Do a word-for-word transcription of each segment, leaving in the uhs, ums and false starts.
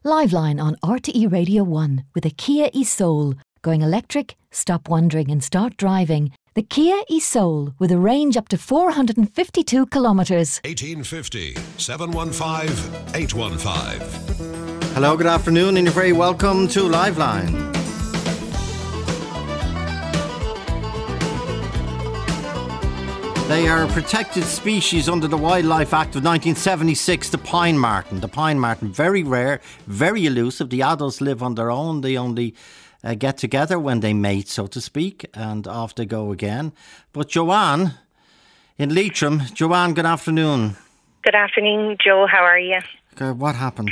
Liveline on R T E Radio one with a Kia e-Soul. Going electric? Stop wondering and start driving. The Kia e-Soul with a range up to four hundred fifty-two kilometres. eighteen fifty, seven one five, eight one five. Hello, good afternoon, and you're very welcome to Liveline. They are a protected species under the Wildlife Act of nineteen seventy-six, the pine marten. The pine marten, very rare, very elusive. The adults live on their own. They only uh, get together when they mate, so to speak, and off they go again. But Joanne in Leitrim. Joanne, good afternoon. Good afternoon, Joe. How are you? Okay, what happened?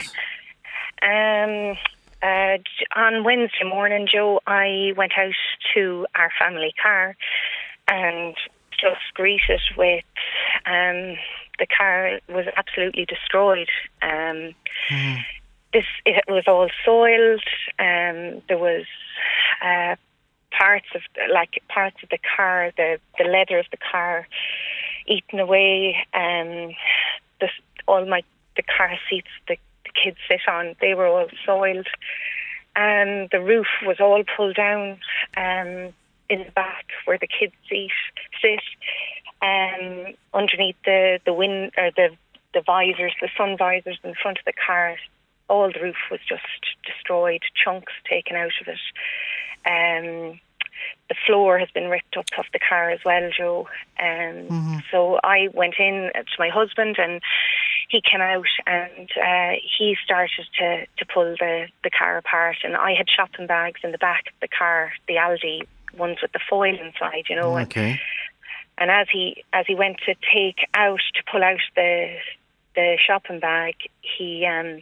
Um, uh, on Wednesday morning, Joe, I went out to our family car and just greeted with um, the car was absolutely destroyed. Um, mm. This it was all soiled. Um, there was uh, parts of like parts of the car, the the leather of the car, eaten away. Um, the all my the car seats the, the kids sit on, they were all soiled, and the roof was all pulled down. Um, in the back where the kids seat sit, um, underneath the the wind or the the visors, the sun visors in front of the car, all the roof was just destroyed. Chunks taken out of it. Um, the floor has been ripped up off the car as well, Joe. Um, mm-hmm. So I went in to my husband and he came out and uh, he started to to pull the the car apart. And I had shopping bags in the back of the car, the Aldi ones with the foil inside, you know. Okay. And, and as he as he went to take out to pull out the the shopping bag, he um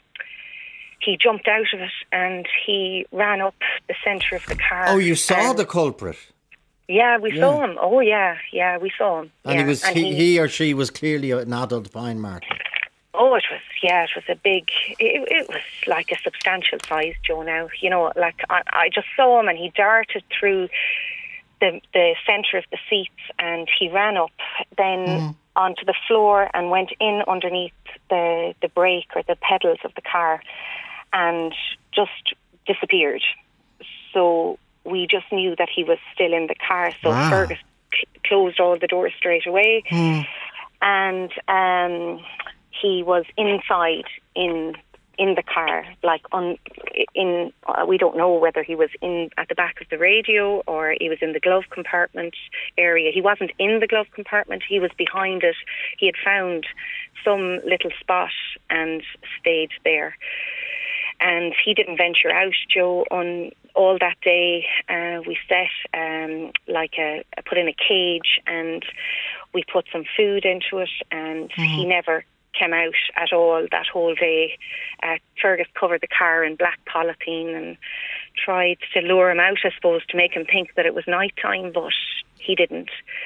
he jumped out of it and he ran up the centre of the car. Oh, you saw the culprit? Yeah, we yeah. saw him. Oh, yeah, yeah, we saw him. And yeah. he was and he, he, he or she was clearly an adult pine marten. Oh, it was, yeah, it was a big, it, it was like a substantial size, Joe, now. You know, like, I, I just saw him and he darted through the the centre of the seats and he ran up then mm. onto the floor and went in underneath the, the brake or the pedals of the car and just disappeared. So we just knew that he was still in the car. So wow. Fergus c- closed all the doors straight away. Mm. And um, he was inside in in the car, like on in. Uh, we don't know whether he was in at the back of the radio or he was in the glove compartment area. He wasn't in the glove compartment. He was behind it. He had found some little spot and stayed there. And he didn't venture out, Joe, on all that day. Uh, we set um, like a, a put in a cage and we put some food into it, and mm-hmm. he never came out at all that whole day. Uh, Fergus covered the car in black polythene and tried to lure him out, I suppose, to make him think that it was night time, but he didn't.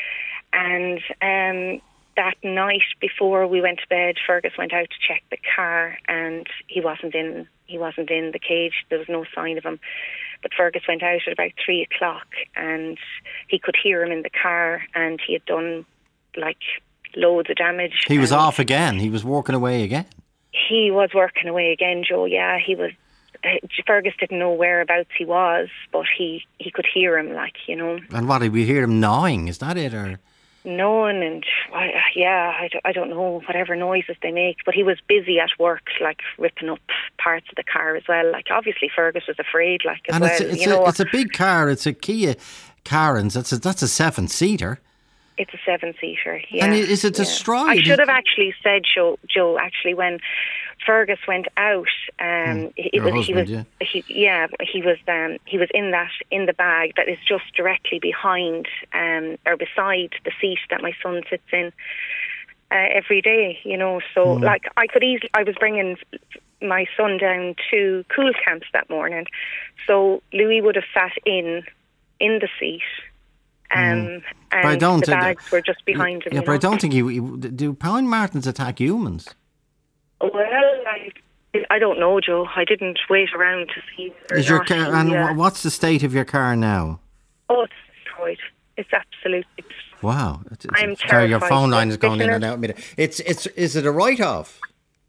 And um, that night before we went to bed, Fergus went out to check the car, and he wasn't in. He wasn't in the cage. There was no sign of him. But Fergus went out at about three o'clock, and he could hear him in the car, and he had done like loads of damage. He was off again. He was walking away again. He was working away again, Joe. Yeah, he was. Uh, Fergus didn't know whereabouts he was, but he, he could hear him, like, you know. And what, did we hear him gnawing? Is that it, or? Gnawing and, uh, yeah, I don't, I don't know, whatever noises they make. But he was busy at work, like, ripping up parts of the car as well. Like, obviously, Fergus was afraid, like, as and well. It's a, it's, you know, a, it's a big car. It's a Kia Carens. That's a, that's a seven-seater. It's a seven-seater, yeah. And is it destroyed? Yeah. I should have actually said, Joe, Joe actually, when Fergus went out, um, mm, it was, husband, he was, yeah. He, yeah, he was, um, he was in that, in the bag that is just directly behind, um, or beside the seat that my son sits in uh, every day, you know. So, mm. like, I could easily, I was bringing my son down to Cool Camps that morning, so Louis would have sat in, in the seat. Um, mm. And I don't the bags uh, were just behind him. Yeah, you but know? I don't think he, he do pine martens attack humans? Well, I, I don't know, Joe. I didn't wait around to see. Is your car, and uh, what's the state of your car now? Oh, it's destroyed. It's absolutely destroyed. Wow! It's, it's, I'm sorry, your phone line is going Listener. in and out. It's it's is it a write-off?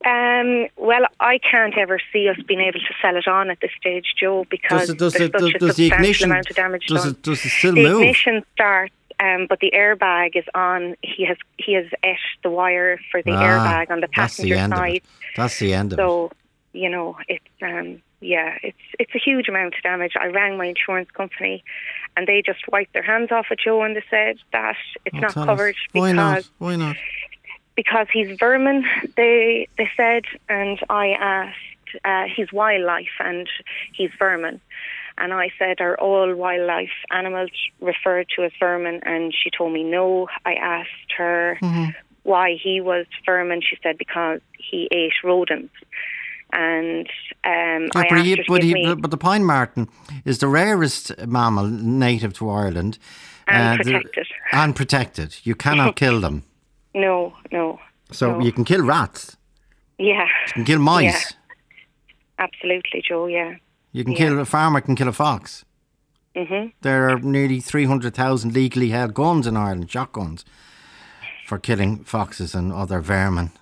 Um, well, I can't ever see us being able to sell it on at this stage, Joe, because Does it- does there's it- such does- a does the substantial ignition- amount of damage does done. it- does it still the move? ignition starts, um, but the airbag is on. He has he has et the wire for the Ah, airbag on the that's the passenger end of side. it. That's the end of it. So, you know, it's um, yeah, it's it's a huge amount of damage. I rang my insurance company, and they just wiped their hands off it, Joe, and they said that it's Oh, not tell us. covered Why not? because Why not? because he's vermin. They they said, and I asked, uh, he's wildlife and he's vermin. And I said, are all wildlife animals referred to as vermin? And she told me no. I asked her Mm-hmm. why he was vermin. She said because he ate rodents. And um, Yeah, I but, asked he, her to but, give he, me but the pine marten is the rarest mammal native to Ireland. and Uh, the- protected. and protected. You cannot kill them. No, no. So no. you can kill rats. Yeah, You can kill mice. absolutely, Joe. Yeah. You can Yeah. kill a farmer can kill a fox. hmm There are nearly three hundred thousand legally held guns in Ireland, shotguns, for killing foxes and other vermin.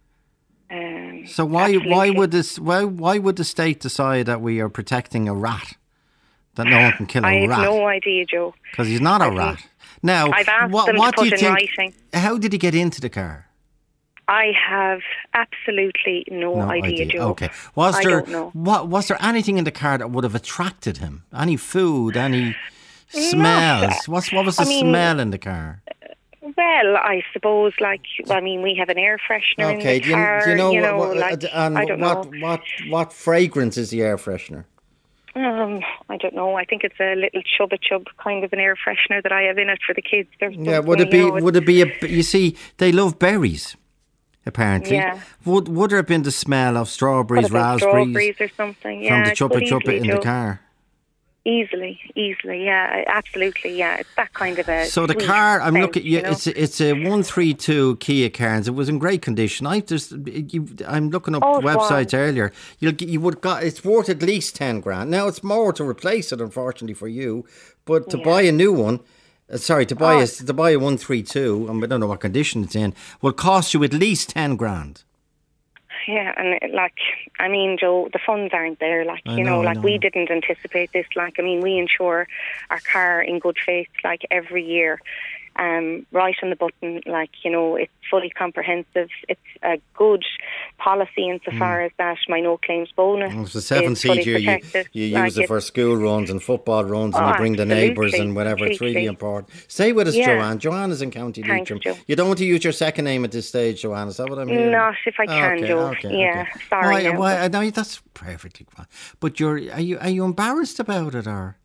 Um, So why why absolutely. would this why why would the state decide that we are protecting a rat? That no one can kill a I have rat no idea, Joe. because he's not a I rat. think- Now, I've asked what, them to what do put you in think? writing. How did he get into the car? I have absolutely no, idea, Joe. Okay. Was I there don't know. what was there anything in the car that would have attracted him? Any food? Any smells? What's what was the I mean, smell in the car? Well, I suppose, like, I mean, we have an air freshener Okay. in Do the you, car. do you know, what, what, like, and I don't what, know. what what fragrance is the air freshener? Um, I don't know. I think it's a little chubba chub kind of an air freshener that I have in it for the kids. There's Yeah. Would it something, be? you know, Would it be a? You see, they love berries. Apparently, Yeah. would would there have been the smell of strawberries, could have been raspberries strawberries or something. from Yeah, the it chuppa could chuppa easily, in the Joe. car? Easily, easily, yeah, absolutely, yeah. It's that kind of a. So the sweet car, I'm scent, looking. Yeah, you know? it's a, it's a one three two Kia Cairns. It was in great condition. I just, you, I'm looking up Oh, it websites was. earlier. You'll get- you would got it's worth at least ten grand. Now it's more to replace it, unfortunately for you, but to buy a new one. Uh, sorry, to buy Oh. a to buy a one three two, and we don't know what condition it's in, will cost you at least ten grand. Yeah, and it, like, I mean, Joe, the funds aren't there. Like, I you know, know, I like know. we didn't anticipate this. Like, I mean, we insure our car in good faith, like every year, um, right on the button. Like, you know, it's fully comprehensive. It's a good policy insofar as that my no claims bonus Hmm. It's a seven is fully seat year. You, protected. you Like, use it it's- for school runs and football runs, and Oh, you bring the neighbours absolutely, and whatever. It's really completely. important. Stay with us, Yeah. Joanne. Joanne is in County Thanks, Leitrim. Joe. You don't want to use your second name at this stage, Joanne. Is that what I'm hearing? Not if I can, okay, Joe. okay, Yeah, okay. sorry Why, now, why, but- I know that's perfectly fine. But you're are you are you embarrassed about it or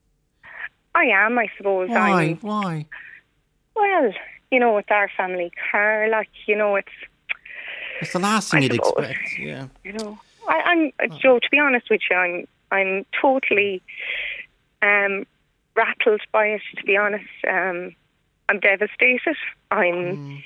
I am, I suppose. why? I'm, Why? well, you know, it's our family car. Like, you know, it's. It's the last thing I you'd suppose. expect. Yeah. You know, I, I'm uh, Joe. To be honest with you, I'm I'm totally um, rattled by it. To be honest, um, I'm devastated. I'm,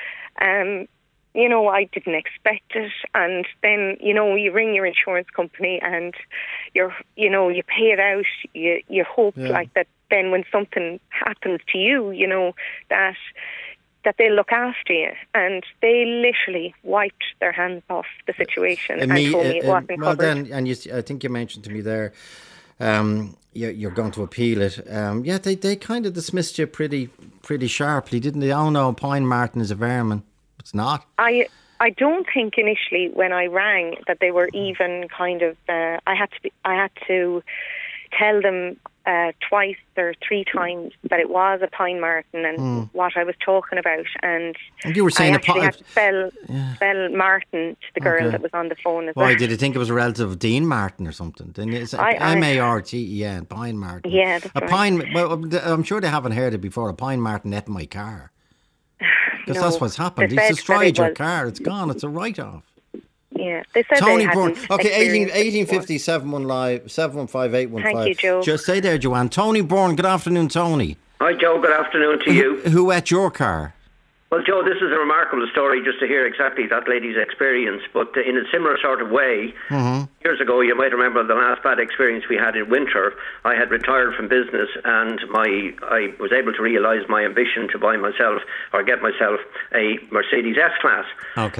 um, you know, I didn't expect it, and then you know, you ring your insurance company, and you're, you know, you pay it out. You you hope Yeah. like that. Then when something happens to you, you know that. that they'll look after you. And they literally wiped their hands off the situation and, me- told me it uh, uh, wasn't well, covered. then, and you, s- I think you mentioned to me there, um, you're, you're going to appeal it. Um, yeah, they, they kind of dismissed you pretty pretty sharply, didn't they? Oh no, Pine Marten is a vermin. It's not. I I don't think initially when I rang that they were even kind of. Uh, I had to be, I had to tell them uh, twice or three times that it was a Pine Marten and what I was talking about. And And you were saying I a actually pi- had to spell spell Martin to the girl Okay. that was on the phone as Why well. did you think it was a relative of Dean Martin or something? Didn't you? It's I- I- M A R T E N, Pine Martin. Yeah, that's a right. pine. Well, I'm sure they haven't heard it before. A Pine Martin ate my car because No, that's what's happened. they He's said that destroyed it your was- car. It's gone. It's a write-off. Yeah, they said Tony they Bourne. hadn't Okay, eighteen, experienced it eighteen before. fifty, seven one live, seven one five eight one five. Thank you, Joe. Just stay there, Joanne. Tony Bourne, good afternoon, Tony. Hi, Joe. Good afternoon to you. Who ate your car? Well, Joe, this is a remarkable story just to hear exactly that lady's experience, but uh, in a similar sort of way. Mm-hmm. Years ago, you might remember the last bad experience we had in winter. I had retired from business and my I was able to realise my ambition to buy myself or get myself a Mercedes S-Class. Okay.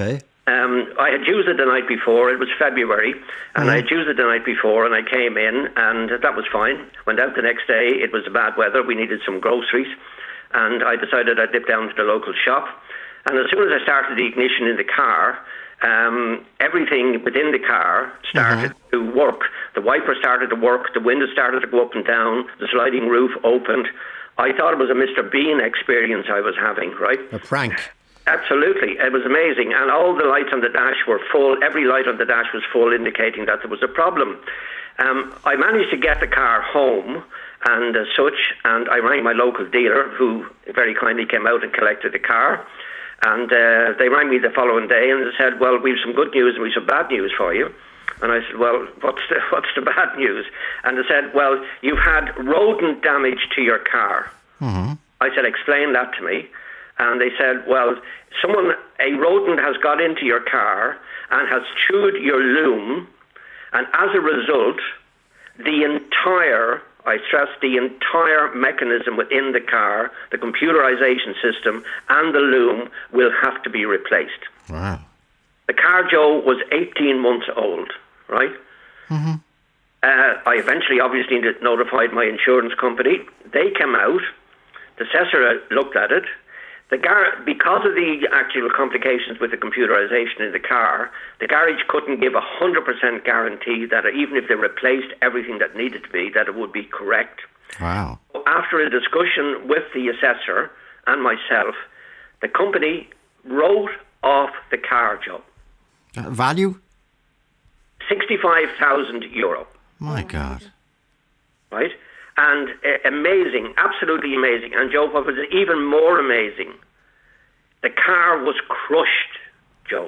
Um, I had used it the night before. It was February, and mm. I had used it the night before, and I came in, and that was fine. Went out the next day. It was bad weather. We needed some groceries, and I decided I'd dip down to the local shop. And as soon as I started the ignition in the car, um, everything within the car started mm-hmm. to work. The wiper started to work. The windows started to go up and down. The sliding roof opened. I thought it was a Mister Bean experience I was having, right? A prank. Absolutely. It was amazing. And all the lights on the dash were full. Every light on the dash was full, indicating that there was a problem. Um, I managed to get the car home and uh, such, and I rang my local dealer, who very kindly came out and collected the car. And uh, they rang me the following day and they said, well, we've some good news and we've some bad news for you. And I said, well, what's the, what's the bad news? And they said, well, you've had rodent damage to your car. Mm-hmm. I said, explain that to me. And they said, well, someone, a rodent has got into your car and has chewed your loom, and as a result, the entire, I stress, the entire mechanism within the car, the computerization system and the loom will have to be replaced. Wow. The car, Joe, was eighteen months old, right? Mm-hmm. Uh, I eventually obviously notified my insurance company. They came out. The assessor looked at it. The gar- because of the actual complications with the computerization in the car, the garage couldn't give a one hundred percent guarantee that even if they replaced everything that needed to be, that it would be correct. Wow. After a discussion with the assessor and myself, the company wrote off the car, Joe. Uh, value? sixty-five thousand euro. My God. Right? And uh, amazing, absolutely amazing. And Joe, what was even more amazing, the car was crushed, Joe.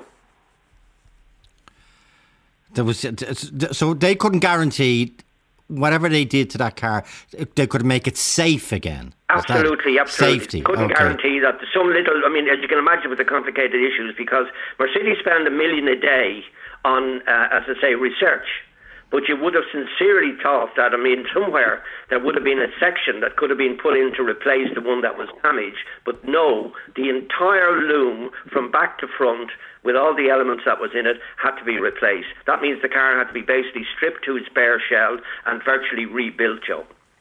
There was so they couldn't guarantee whatever they did to that car, they could make it safe again. Absolutely, absolutely. Safety. Couldn't okay. guarantee that. Some little, I mean, as you can imagine with the complicated issues, because Mercedes spend a million a day on, uh, as I say, research. But you would have sincerely thought that, I mean, somewhere there would have been a section that could have been put in to replace the one that was damaged. But no, the entire loom from back to front with all the elements that was in it had to be replaced. That means the car had to be basically stripped to its bare shell and virtually rebuilt, Joe.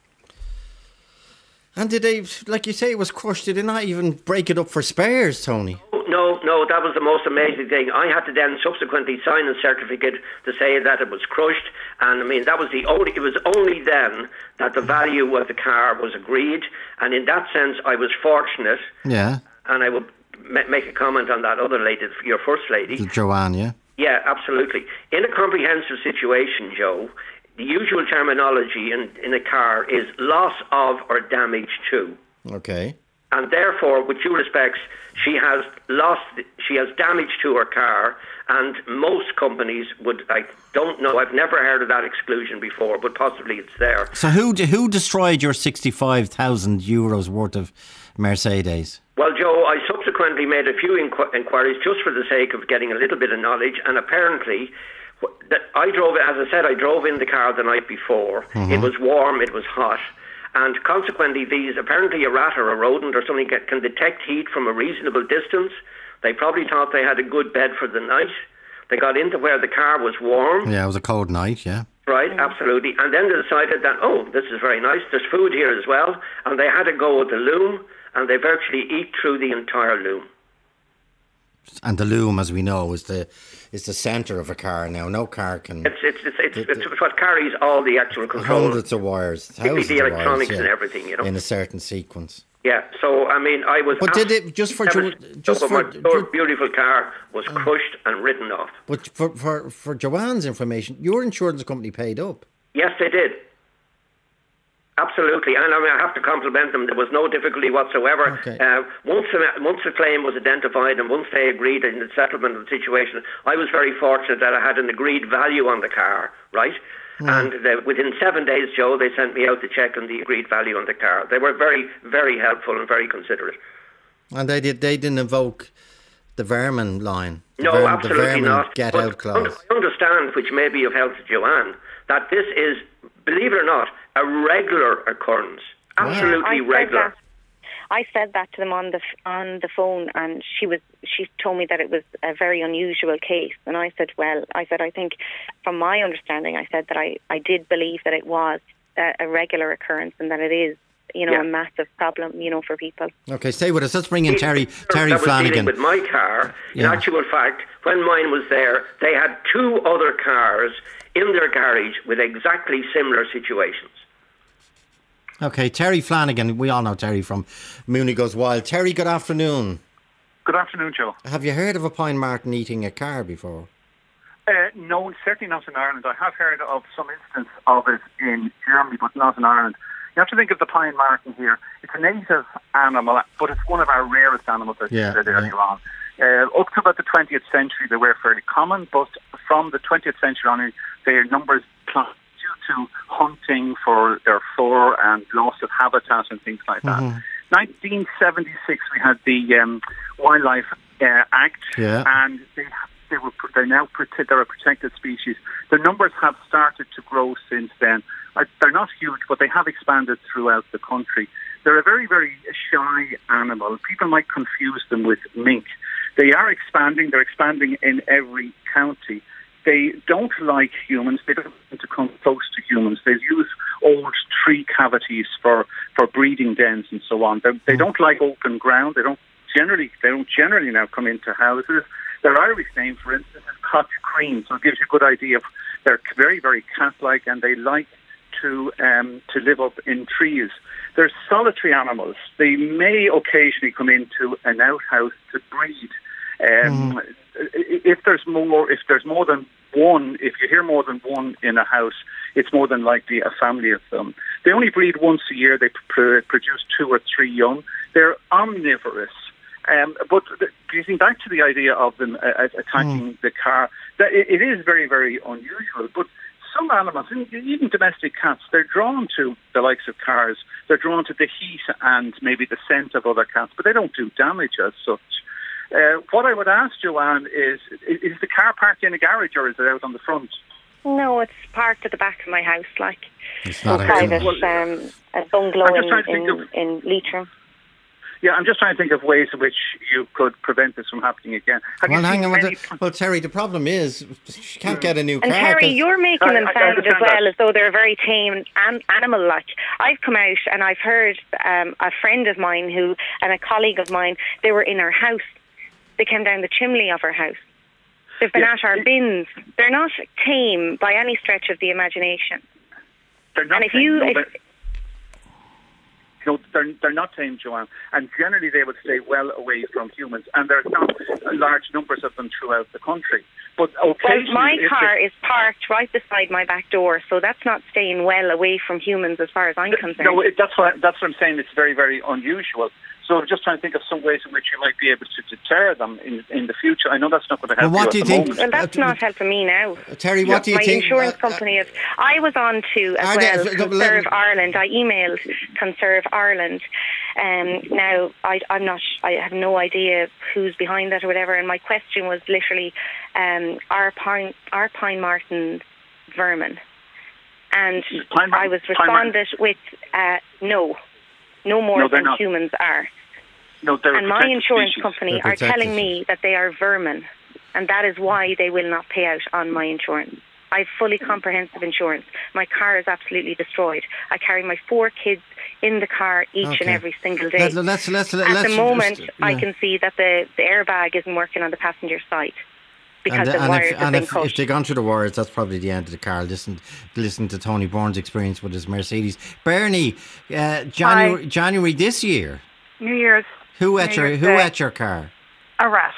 And did they, like you say, it was crushed, did they not even break it up for spares, Tony? No, no, that was the most amazing thing. I had to then subsequently sign a certificate to say that it was crushed. And I mean, that was the only, it was only then that the value of the car was agreed. And in that sense, I was fortunate. Yeah. And I will ma- make a comment on that other lady, your first lady. Joanne, yeah? Yeah, absolutely. In a comprehensive situation, Joe, the usual terminology in, in a car is loss of or damage to. Okay. And therefore, with due respects, she has lost, she has damage to her car, and most companies would, I don't know, I've never heard of that exclusion before, but possibly it's there. So who who destroyed your sixty-five thousand euros worth of Mercedes? Well, Joe, I subsequently made a few inqu- inquiries just for the sake of getting a little bit of knowledge, and apparently, that I drove, as I said, I drove in the car the night before. Mm-hmm. It was warm, it was hot. And consequently, these, apparently a rat or a rodent or something can detect heat from a reasonable distance. They probably thought they had a good bed for the night. They got into where the car was warm. Yeah, it was a cold night, yeah. Right, absolutely. And then they decided that, oh, this is very nice. There's food here as well. And they had to go with the loom, and they virtually eat through the entire loom. And the loom, as we know, is the is the centre of a car now. No car can... It's it's it's, it's, the, it's, it's what carries all the actual control. Hundreds of wires. Thousands the electronics of wires, yeah, and everything, you know. In a certain sequence. Yeah, so, I mean, I was... But did it, just for... Jo- just so for my jo- beautiful car was uh, crushed and written off. But for, for, for Joanne's information, your insurance company paid up. Yes, they did. Absolutely, and I mean, I have to compliment them. There was no difficulty whatsoever. Okay. Uh, once, the, once the claim was identified and once they agreed in the settlement of the situation, I was very fortunate that I had an agreed value on the car, right? Mm. And they, within seven days, Joe, they sent me out the check on the agreed value on the car. They were very, very helpful and very considerate. And they did. They didn't invoke the vermin line. The no, vermin, absolutely the vermin not. Get but out clause. I understand, which may be of help to Joanne, that this is, believe it or not, a regular occurrence. Absolutely wow. regular. I said that to them on the on the phone, and she was she told me that it was a very unusual case. And I said, well, I said I think, from my understanding, I said that I, I did believe that it was a, a regular occurrence and that it is, you know, yeah. a massive problem, you know, for people. Okay, stay with us. Let's bring in Terry Terry that was Flanagan. With my car, yeah. in actual fact, when mine was there, they had two other cars in their garage with exactly similar situations. Okay, Terry Flanagan. We all know Terry from Mooney Goes Wild. Terry, good afternoon. Good afternoon, Joe. Have you heard of a Pine Marten eating a car before? Uh, no, certainly not in Ireland. I have heard of some instance of it in Germany, but not in Ireland. You have to think of the Pine Marten here. It's a native animal, but it's one of our rarest animals, as yeah, you said earlier yeah. on. Uh, up to about the twentieth century, they were fairly common, but from the twentieth century on, their numbers plummeted due to hunting for their fur and loss of habitat and things like that. Mm-hmm. nineteen seventy-six, we had the um, Wildlife uh, Act, yeah. and they they were they're now they're a protected species. The numbers have started to grow since then. They're not huge, but they have expanded throughout the country. They're a very, very shy animal. People might confuse them with mink. They are expanding. They're expanding in every county. They don't like humans. They don't want to come close to humans. They use old tree cavities for, for breeding dens and so on. They're, they don't like open ground. They don't generally they don't generally now come into houses. Their Irish name, for instance, is Coch Cream, so it gives you a good idea of they're very, very cat-like, and they like to um, to live up in trees. They're solitary animals. They may occasionally come into an outhouse to breed. Um, mm. If there's more, if there's more than one, if you hear more than one in a house, it's more than likely a family of them. They only breed once a year. They pr- produce two or three young. They're omnivorous. Um, but the, getting back to the idea of them uh, attacking mm. the car, that it, it is very, very unusual. But some animals, even domestic cats, they're drawn to the likes of cars. They're drawn to the heat and maybe the scent of other cats, but they don't do damage as such. Uh, what I would ask Joanne is, is the car parked in a garage or is it out on the front? No, it's parked at the back of my house, like it's not a private um, a bungalow in, in, of, in Leitrim. Yeah, I'm just trying to think of ways in which you could prevent this from happening again. Have well, you hang on. many... The, well, Terry, the problem is she can't get a new and car. And Terry, you're making them sound as well that. as though they're very tame an- animal-like. I've come out and I've heard um, a friend of mine who and a colleague of mine, they were in our house. They came down the chimney of our house. They've been yeah. at our bins. They're not tame by any stretch of the imagination. They're not and if tame, you... no, If, they're, no, they're, they're not tame, Joanne. And generally they would stay well away from humans. And there's not large numbers of them throughout the country. But occasionally... Well, my car they, is parked right beside my back door, so that's not staying well away from humans as far as I'm concerned. No, it, that's, what, that's what I'm saying. It's very, very unusual. So I'm just trying to think of some ways in which you might be able to deter them in, in the future. I know that's not going to help well, what you do you at think? the moment. Well, that's uh, not helping me now. Terry, what yeah. do you my think? My insurance uh, company is... I was on to, as well, they, Conserve Ireland. I emailed Conserve Ireland. Um, now, I, I'm not... I have no idea who's behind that or whatever, and my question was literally, um, are Pine, are Pine Martens vermin? And Pine I was responded with, uh, no. No more no, than not. humans are. No, and my insurance species. company are telling me that they are vermin, and that is why they will not pay out on my insurance. I have fully comprehensive insurance. My car is absolutely destroyed. I carry my four kids in the car each okay. and every single day. Let, let's, let's, let's, At let's the moment, just, yeah. I can see that the, the airbag isn't working on the passenger side because and, the and wires if, have and been if, cut. if they've gone through the wires, that's probably the end of the car. Listen, listen to Tony Bourne's experience with his Mercedes. Bernie, uh, January, January this year. New Year's. Who at your Who at your car? A rat.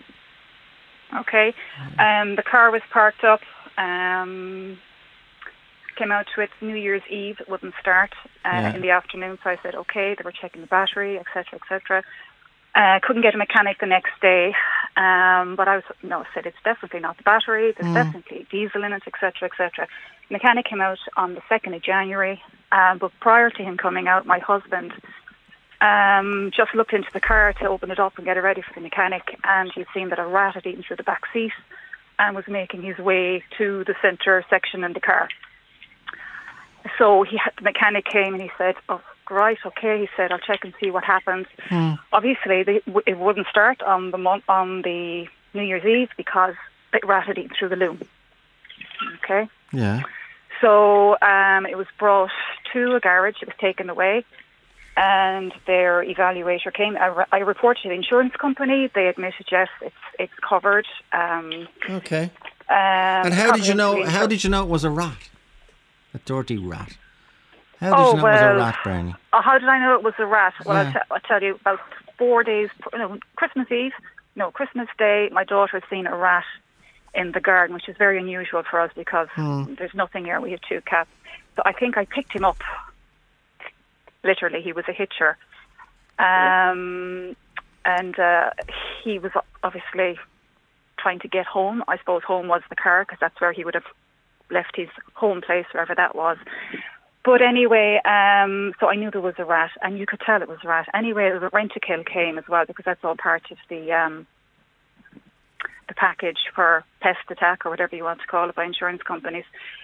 Okay. Um, the car was parked up. Um, came out to it New Year's Eve. It wouldn't start uh, yeah. in the afternoon. So I said, okay. They were checking the battery, et cetera, et cetera. Uh, couldn't get a mechanic the next day. Um, but I was no. I said it's definitely not the battery. There's mm. definitely diesel in it, et cetera, et cetera. Mechanic came out on the second of January. Um, but prior to him coming out, my husband. Um, just looked into the car to open it up and get it ready for the mechanic, and he'd seen that a rat had eaten through the back seat and was making his way to the centre section in the car. So he had, the mechanic came and he said, oh right, okay, he said, I'll check and see what happens. Hmm. Obviously, they, it wouldn't start on the mon- on the New Year's Eve because the rat had eaten through the loom. Okay? Yeah. So um, it was brought to a garage, it was taken away, and their evaluator came. I, re- I reported to the insurance company. They admitted, yes, it's it's covered. Um, Okay. um, And how did you know? comprehensive How insur- did you know it was a rat? A dirty rat. How did Oh, you know it was well, a rat, Bernie? Uh, how did I know it was a rat? Well, Yeah. I'll, t- I'll tell you, about four days, pr- no, Christmas Eve, no, Christmas Day, my daughter had seen a rat in the garden, which is very unusual for us because Hmm. there's nothing here. We have two cats. So I think I picked him up. Literally, he was a hitcher. Um, and uh, he was obviously trying to get home. I suppose home was the car because that's where he would have left his home place, wherever that was. But anyway, um, so I knew there was a rat, and you could tell it was a rat. Anyway, the rent-a-kill came as well because that's all part of the um, the package for pest attack or whatever you want to call it by insurance companies.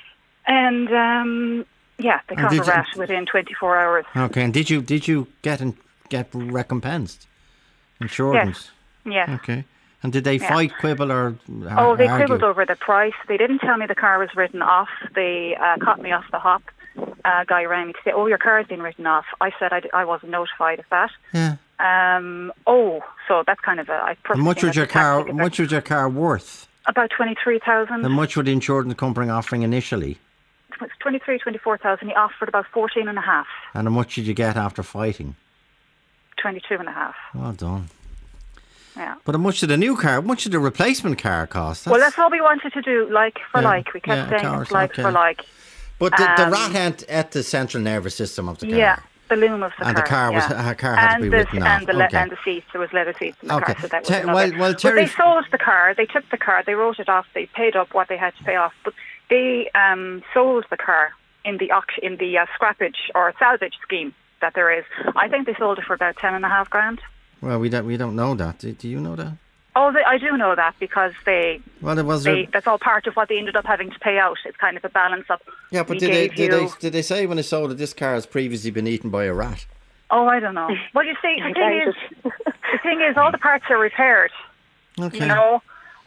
And um, yeah, they And caught a did you- rat within twenty-four hours. Okay. And did you did you get in, get recompensed? Insurance. Yes. Okay. And did they Yeah. fight, quibble, or ar- Oh, they argue? quibbled over the price. They didn't tell me the car was written off. They uh, caught me off the hop. Uh, guy rang me to say, "Oh, your car has been written off." I said I, d- I wasn't notified of that. Yeah. Um, oh, so that's kind of a. I How much was your car? How much was your car worth? About twenty-three thousand. How much would the insurance company offering initially? twenty-three, twenty-four thousand. He offered about fourteen and a half. And how much did you get after fighting? Twenty-two and a half. Well done. Yeah. But how much did a new car? How much did a replacement car cost? Well, that's what we wanted to do, like for Yeah, like. We kept yeah, of saying course, it's like okay. for like. But the, the um, rat ant at the central nervous system of the car. Yeah, the loom of the And car. the car was- yeah. her car had to and be the, written off, and the, le- okay. and the seats. There was leather seats in the Okay. car, so that was Te- another. well- well, but Terry- they sold the car. They took the car. They wrote it off. They paid up what they had to pay off. But they um, sold the car in the auction, in the uh, scrappage or salvage scheme that there is. I think they sold it for about ten and a half grand. Well, we don't we don't know that. Do, do you know that? Oh, they, I do know that because they, Well, it was. they a, that's all part of what they ended up having to pay out. It's kind of a balance of. yeah, but we did they gave did they you- did they say when they sold it this car has previously been eaten by a rat? Oh, I don't know. Well, you see, the thing is, the thing is, all the parts are repaired. Okay. You know.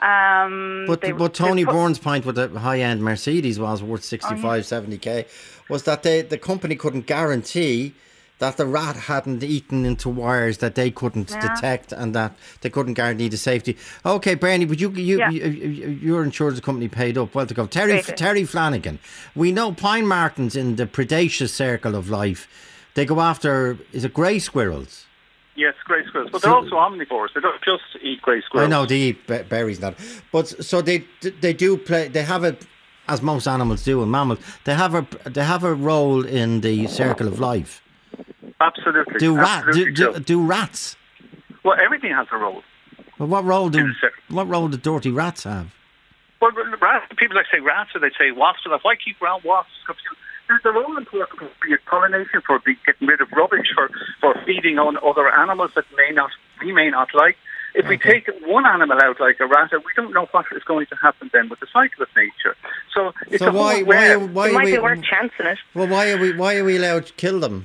Um, But they- but they Tony put- Bourne's point with the high end Mercedes was worth sixty-five, seventy k was that they the company couldn't guarantee that the rat hadn't eaten into wires that they couldn't Yeah. detect and that they couldn't guarantee the safety. Okay, Bernie, but you you, Yeah. you, you your insurance company paid up well to go. Terry They did. Terry Flanagan, we know pine martens in the predaceous circle of life. They go after is it grey squirrels? Yes, grey squirrels, but So- they're also omnivores. They don't just eat grey squirrels. I know they eat be- berries, not. But so they they do play. They have a, as most animals do and mammals. They have a they have a role in the circle of life. Absolutely. Do rat do, Absolutely do, so. do rats? Well, everything has a role. Well, what role do In the circle. what role do dirty rats have? Well, rats, people like say rats, or they say wasps. Like, why keep around wasps? There's a role important for be it pollination, for be getting rid of rubbish, for, for feeding on other animals that may not we may not like. If we Okay. take one animal out like a rat, we don't know what is going to happen then with the cycle of nature. So it's So a why whole why web. why It are might we be worth chancing it. well why are we why are we allowed to kill them?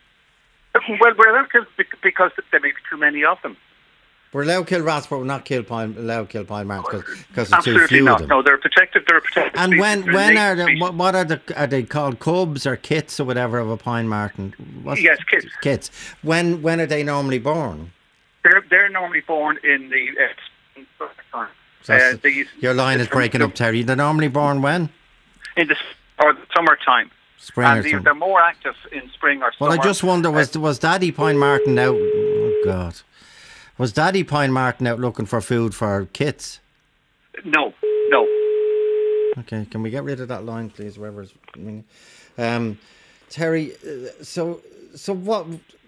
Well, we're allowed to kill bec- because there may be too many of them. We're allowed to kill rats, but we're not kill pine allowed to kill pine martens because there's too Absolutely few not. of them. No, they're protected. They're protected. And species. when They're when native are the species. what, what are the are they called cubs or kits or whatever of a pine marten? What's Yes, kits. Kits. When when are they normally born? They're they're normally born in the. Uh, So uh, that's- these- your line is from- breaking up, Terry. They're normally born when? in the s- or the summertime. Spring or and they, something. they're more active in spring or Well, summer. I just wonder, was Uh, was Daddy Pine Martin out? Oh God, was Daddy Pine Martin out looking for food for kits? no, no. Okay, can we get rid of that line, please? Whoever's ringing. Um, Terry, uh, so so what?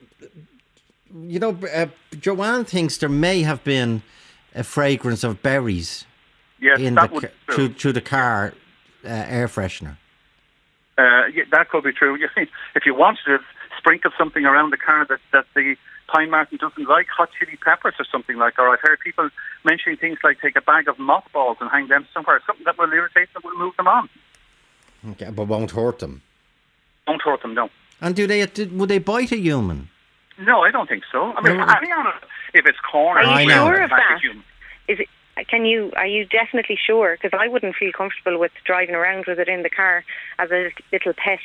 You know, uh, Joanne thinks there may have been a fragrance of berries Yes, in that the would ca- be true. through through the car uh, air freshener. Uh, yeah, that could be true. You see, if you wanted to sprinkle something around the car that, that the pine marten doesn't like, hot chili peppers or something like that. Or I've heard people mentioning things like take a bag of mothballs and hang them somewhere. Something that will irritate them will move them on. Okay, but won't hurt them. Don't hurt them, no. And do they did, would they bite a human? No, I don't think so. I mean, No. any animal, if it's cornered, Are you I know. sure of attack a that? human. Is it? Can you? Are you definitely sure? Because I wouldn't feel comfortable with driving around with it in the car as a little pet.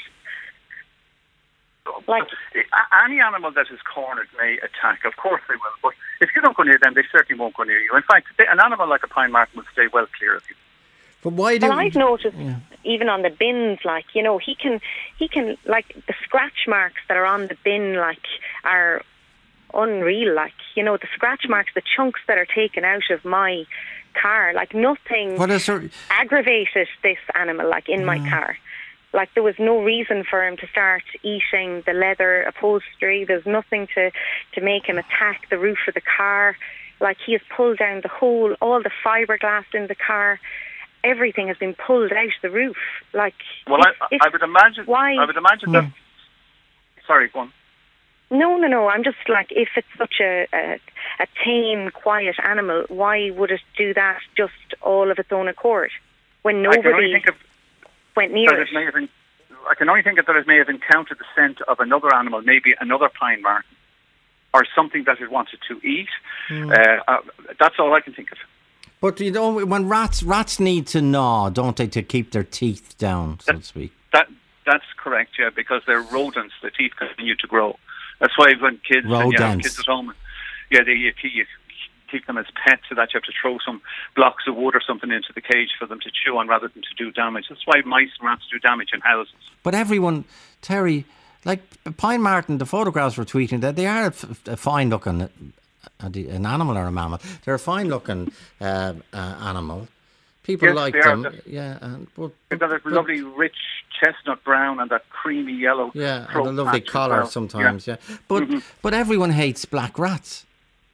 Like A- any animal that is cornered may attack. Of course they will. But if you don't go near them, they certainly won't go near you. In fact, they, an animal like a pine marten will stay well clear of you. But why do? Well, I've noticed Yeah. even on the bins, like, you know, he can, he can, like, the scratch marks that are on the bin, like, are unreal. Like, you know, the scratch marks, the chunks that are taken out of my car, like, nothing What is there? aggravated this animal, like, in my car. Like, there was no reason for him to start eating the leather upholstery. There's nothing to, to make him attack the roof of the car. Like, he has pulled down the whole, all the fiberglass in the car. Everything has been pulled out the roof. Like, Well, if, I, if, I would imagine. why? I would imagine that. Sorry, go on. No, no, no. I'm just like, if it's such a, a a tame, quiet animal, why would it do that just all of its own accord when I can only nobody think of went near that it? it may have en- I can only think that it may have encountered the scent of another animal, maybe another pine marten, or something that it wanted to eat. Uh, uh, that's all I can think of. But you know, when rats rats need to gnaw, don't they, to keep their teeth down, so to speak? That that's correct, yeah, because they're rodents. The teeth continue to grow. That's why when kids and you have Rodents. kids at home, yeah, they you, you keep them as pets, so that you have to throw some blocks of wood or something into the cage for them to chew on rather than to do damage. That's why mice and rats do damage in houses. But everyone, Terry, like Pine Marten, the photographs were tweeting that they are a, f- a fine looking, uh, an animal or a mammal. They're a fine looking uh, uh, animal. People Yes, like they are. them, yeah. And, but, They've got a but- lovely, rich chestnut brown and that creamy yellow. yeah, throat and a lovely patch as collar well. sometimes. Yeah, Yeah. but Mhm. but everyone hates black rats.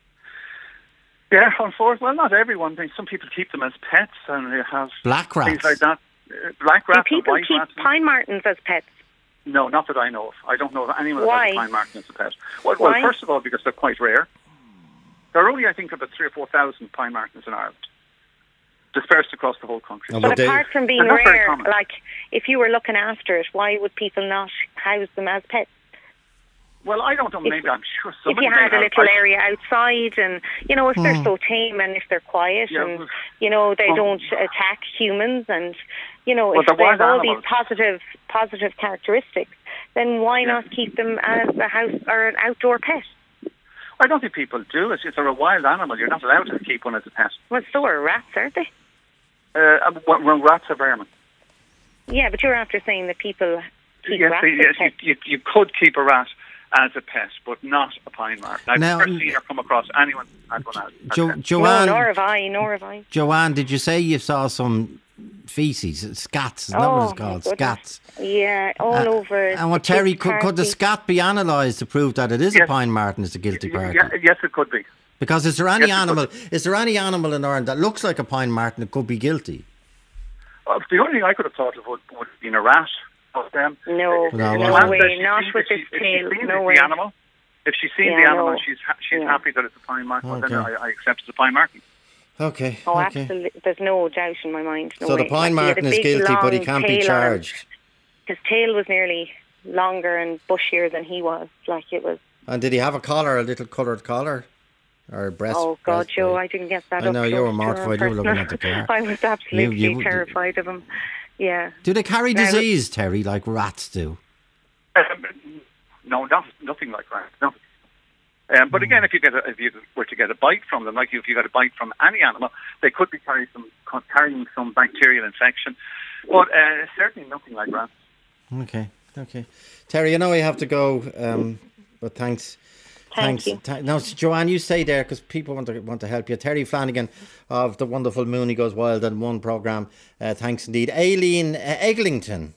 Yeah, unfortunately, well, not everyone. They- Some people keep them as pets, and they have Black rats. things like that. Uh, black Do rats and people white keep rats. pine martens as pets? No, not that I know of. I don't know of anyone that Why? has a pine marten as a pet. Well, well, Why? first of all, because they're quite rare. There are only, I think, about three or four thousand pine martens in Ireland, dispersed across the whole country. Oh, But But they- apart from being they're not very rare, common. like, if you were looking after it, why would people not house them as pets? Well, I don't know. If- Maybe I'm sure If somebody you may had a have- little I- area outside, and you know, if they're so tame and if they're quiet, Yeah, and well- you know they well- don't attack humans, and you know Well, if they're they have wild all animals. these positive positive characteristics, then why Yeah. not keep them as a house or an outdoor pet? I don't think people do. It's, if they're a wild animal, you're not allowed to keep one as a pet. Well, so are rats, aren't they? Uh, when, when rats are vermin. Yeah, but you're after saying that people keep Yes, rats they- as yes pets. you, you, you could keep a rat as a pet, but not a pine marten. I've Now- never seen or come across anyone who had one as as Jo- a pet. No, Joanne, nor have I, nor have I. Joanne, did you say you saw some feces, scats? Is that what Oh, it's my called? goodness. Scats. Yeah, all Uh, over. And what the Terry, kids' could, could the party. scat be analysed to prove that it is a Yes. pine marten is the guilty party? Yeah, yes, it could be. Because is there any Yes, it could. animal? Is there any animal in Ireland that looks like a pine marten that could be guilty? Uh, the only thing I could have thought of would, would have been a rat. But, um, No, if- No, if no Joanne way, says she's not seen- with if she- this if tail, she's seen no the way. animal, if she's seen Yeah, the animal, no. she's ha- she's Yeah. happy that it's a pine marten. Well, then Okay. I, I accept it's a pine marten. Okay. Oh, okay. absolutely. There's no doubt in my mind. No So the way. pine Like, he had a marten is big, guilty, but he long can't be tail on him. charged. His tail was nearly longer and bushier than he was. Like it was. And did he have a collar, a little coloured collar, or a breast? Oh God, breastplate? Joe, I didn't get that. I up know, you close were to mortified, him you were looking personally. at the car. I was absolutely You- you- terrified of him. Yeah. Do they carry Now- disease, Terry, like rats do? Um, no, not, nothing like that. No. Um, but again, if you get a, if you were to get a bite from them, like if you got a bite from any animal, they could be carrying some carrying some bacterial infection. But uh, certainly nothing like rats. Okay, okay. Terry, I know I have to go, um, but thanks. Thank Thanks. you. Th- now, Joanne, you stay there because people want to want to help you. Terry Flanagan of the wonderful Mooney Goes Wild and One programme. Uh, thanks indeed. Aileen uh, Eglinton.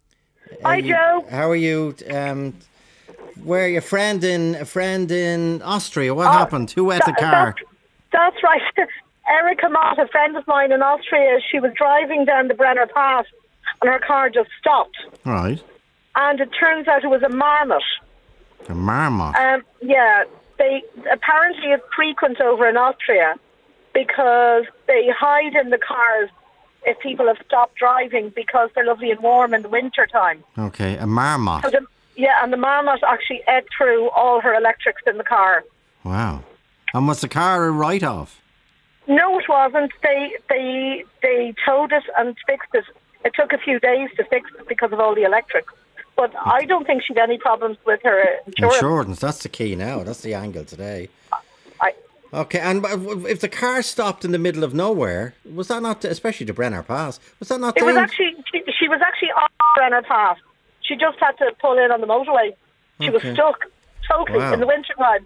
Hi, Uh, you- Joe. How are you? Um, where your friend in a friend in Austria? What Oh, happened? Who wet the that- car? That's right. Erica Mott, a friend of mine in Austria, she was driving down the Brenner Pass and her car just stopped. Right. And it turns out it was a marmot. A marmot. Um, yeah, they apparently it's frequent over in Austria because they hide in the cars if people have stopped driving because they're lovely and warm in the winter time. Okay, a marmot. So the, Yeah, and the marmot actually ate through all her electrics in the car. Wow. And was the car a write-off? No, it wasn't. They they they towed it and fixed it. It took a few days to fix it because of all the electrics. But I don't think she'd any problems with her insurance. Insurance, that's the key now. That's the angle today. I, okay, and if the car stopped in the middle of nowhere, was that not, especially the Brenner Pass, was that not... It was actually, she, she was actually on Brenner Pass. She just had to pull in on the motorway. She okay. was stuck totally wow. in the winter time.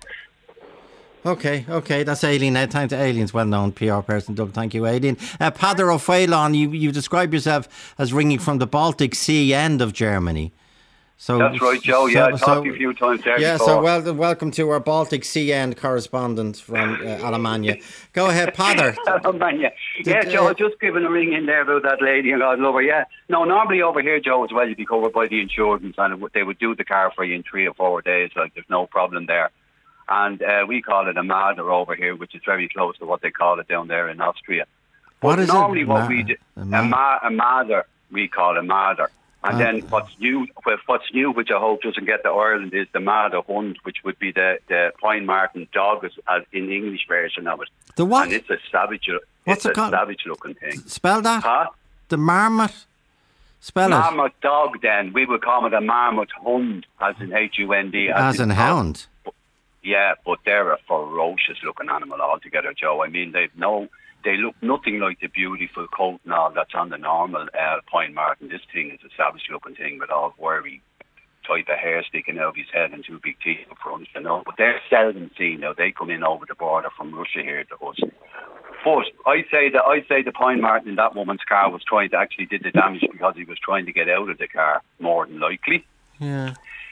Okay, okay, that's Aileen. Now time to Aileen's well-known P R person. Doug, thank you, Aileen. Uh, Peadar Ó Foileáin, you, you describe yourself as ringing from the Baltic Sea end of Germany. So that's right, Joe. Yeah, so, I talked to you a few times there. Yeah, before. so well, welcome to our Baltic Sea end correspondent from uh, Alemannia. Go ahead, Peadar. Alemannia. Yeah, Did, Joe, uh, just giving a ring in there about that lady and God love her. Yeah, no, normally over here, Joe, as well, you'd be covered by the insurance, and it, they would do the car for you in three or four days. Like, there's no problem there. And uh, we call it a Marder over here, which is very close to what they call it down there in Austria. But what is normally it? what Ma- we do, a, a, ma- a Marder, we call a Marder. And uh, then what's new, well, what's new, which I hope doesn't get to Ireland, is the Marder Hund, which would be the, the Pine Marten dog as, as in the English version of it. The what? And it's a savage, What's it's it a called? savage looking thing. Spell that? Huh? The Marmot? Spell Marmot it. Marmot dog then, we would call it a Marmot Hund, as in H U N D. As, as in hound? Yeah, but they're a ferocious looking animal altogether, Joe. I mean, they've no... They look nothing like the beautiful coat and all that's on the normal uh, Pine Marten. This thing is a savage-looking thing with all wiry type of hair sticking out of his head and two big teeth up front, you know. But they're seldom seen now. They come in over the border from Russia here to us. But I say that I say the Pine Marten in that woman's car was trying to actually did the damage because he was trying to get out of the car, more than likely. Yeah.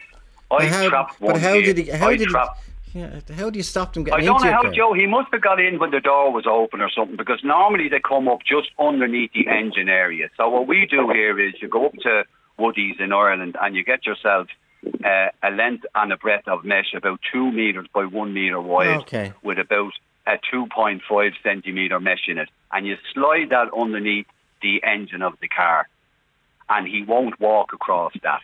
I how, trapped one But how here. did he? How I did trapped, he? Yeah, how do you stop them getting I don't into know how, your car? Joe, he must have got in when the door was open or something, because normally they come up just underneath the engine area. So what we do here is you go up to Woodies in Ireland and you get yourself uh, a length and a breadth of mesh about two metres by one metre wide okay. with about a two point five centimetre mesh in it. And you slide that underneath the engine of the car and he won't walk across that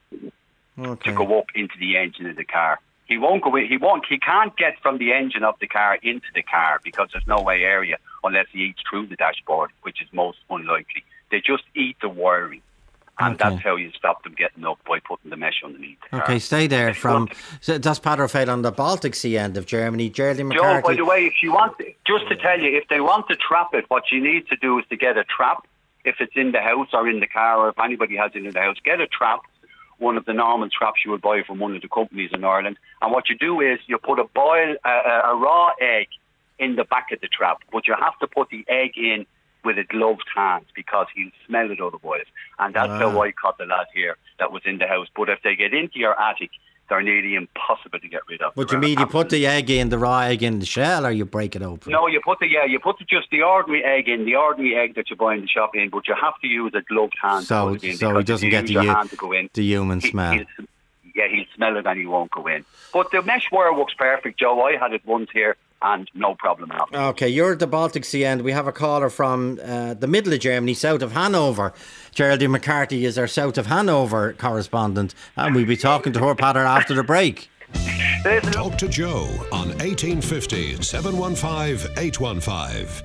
okay. to go up into the engine of the car. He won't go in, he won't, he can't get from the engine of the car into the car because there's no way area unless he eats through the dashboard, which is most unlikely. They just eat the wiring. And okay. that's how you stop them getting up, by putting the mesh underneath the car. Okay, stay there. From so that's Peadar Ó Foileáin on the Baltic Sea end of Germany. Geraldine McCarthy. Joe, by the way, if you want, just to tell you, if they want to trap it, what you need to do is to get a trap. If it's in the house or in the car, or if anybody has it in the house, get a trap. One of the normal traps you would buy from one of the companies in Ireland. And what you do is you put a boil, uh, a raw egg in the back of the trap, but you have to put the egg in with a gloved hand because he'll smell it otherwise. And that's ah. how I caught the lad here that was in the house. But if they get into your attic, they're nearly impossible to get rid of. What do you mean? You put the egg in, the raw egg in the shell, or you break it open? No, you put the yeah, you put the, just the ordinary egg in, the ordinary egg that you buy in the shop in, but you have to use a gloved hand so, to put it in. So he doesn't get the, hand to go in, the human he, smell. He'll, yeah, he'll smell it and he won't go in. But the mesh wire works perfect, Joe. I had it once here and no problem at all. Okay, you're at the Baltic Sea end. We have a caller from uh, the middle of Germany, south of Hanover. Geraldine McCarthy is our south of Hanover correspondent, and we'll be talking to her, Peadar, after the break. Talk to Joe on eighteen fifty, seven one five, eight one five.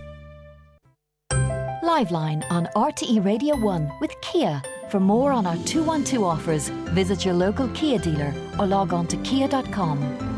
Liveline on R T E Radio one with Kia. For more on our two one two offers, visit your local Kia dealer or log on to kia dot com.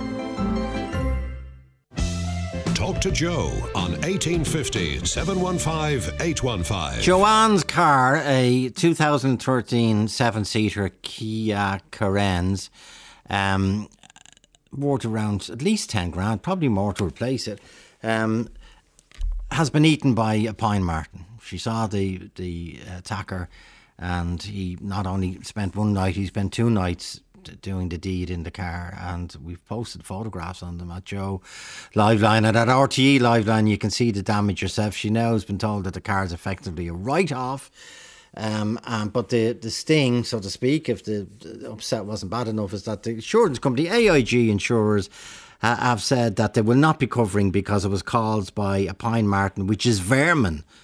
Talk to Joe on eighteen fifty, seven one five, eight one five. Joanne's car, a two thousand thirteen seven-seater Kia Carens, um, worth around at least ten grand, probably more to replace it, um, has been eaten by a Pine Marten. She saw the, the attacker and he not only spent one night, he spent two nights doing the deed in the car, and we've posted photographs on them at Joe Liveline and at R T E Liveline. You can see the damage yourself. She now has been told that the car is effectively a write-off, um, um, but the, the sting, so to speak, if the, the upset wasn't bad enough, is that the insurance company, A I G Insurers, uh, have said that they will not be covering because it was caused by a Pine Marten, which is vermin.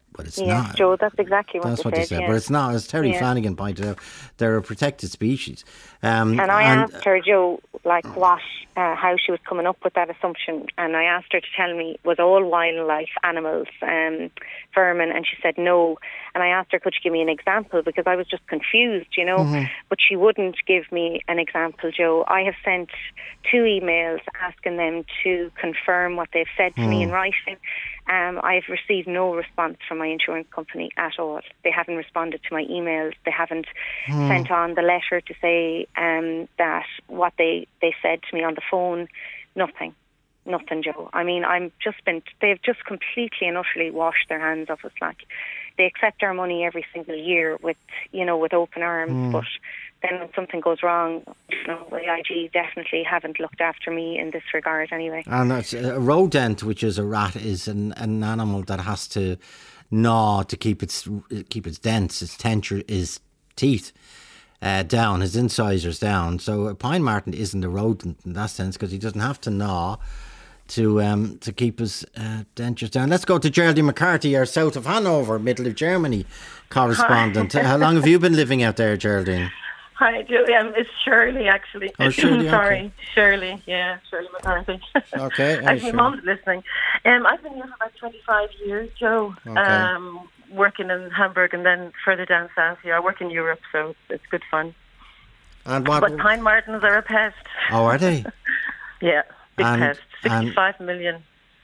but it's yes, not. Joe, that's exactly what That's they what said, they said. yeah. But it's not, as Terry Yeah. Flanagan pointed out, they're a protected species. Um, And I and, asked her, Joe, like what, uh, how she was coming up with that assumption, and I asked her to tell me, was all wildlife animals um, vermin, and she said no. And I asked her, could she give me an example, because I was just confused, you know, Mm-hmm. but she wouldn't give me an example, Joe. I have sent two emails asking them to confirm what they've said to Mm. me in writing. Um, I've received no response from my insurance company at all. They haven't responded to my emails. They haven't Hmm. sent on the letter to say um, that what they, they said to me on the phone. Nothing. Nothing, Joe. I mean, I'm just been, they've just completely and utterly washed their hands of us. Like, they accept our money every single year with, you know, with open arms, Mm. but then when something goes wrong, you know, A I G definitely haven't looked after me in this regard anyway. And it's a rodent, which is a rat, is an, an animal that has to gnaw to keep its keep its dents, its denture, its teeth uh, down, his incisors down. So a pine marten isn't a rodent in that sense, because he doesn't have to gnaw to um, to keep his uh, dentures down. Let's go to Geraldine McCarthy, our south of Hanover, middle of Germany correspondent. How long have you been living out there, Geraldine? Hi, Julie. Um, it's Shirley, actually. Oh, Shirley, Sorry, okay. Shirley. Yeah, Shirley McCarthy. Okay, hey, Actually, Shirley. my mom's listening. Um, I've been here for about twenty-five years, Joe. Okay. Um, working in Hamburg and then further down south here. I work in Europe, so it's, it's good fun. And what? But pine martens are a pest. Oh, are they? Yeah, big And- pest. and- sixty-five million.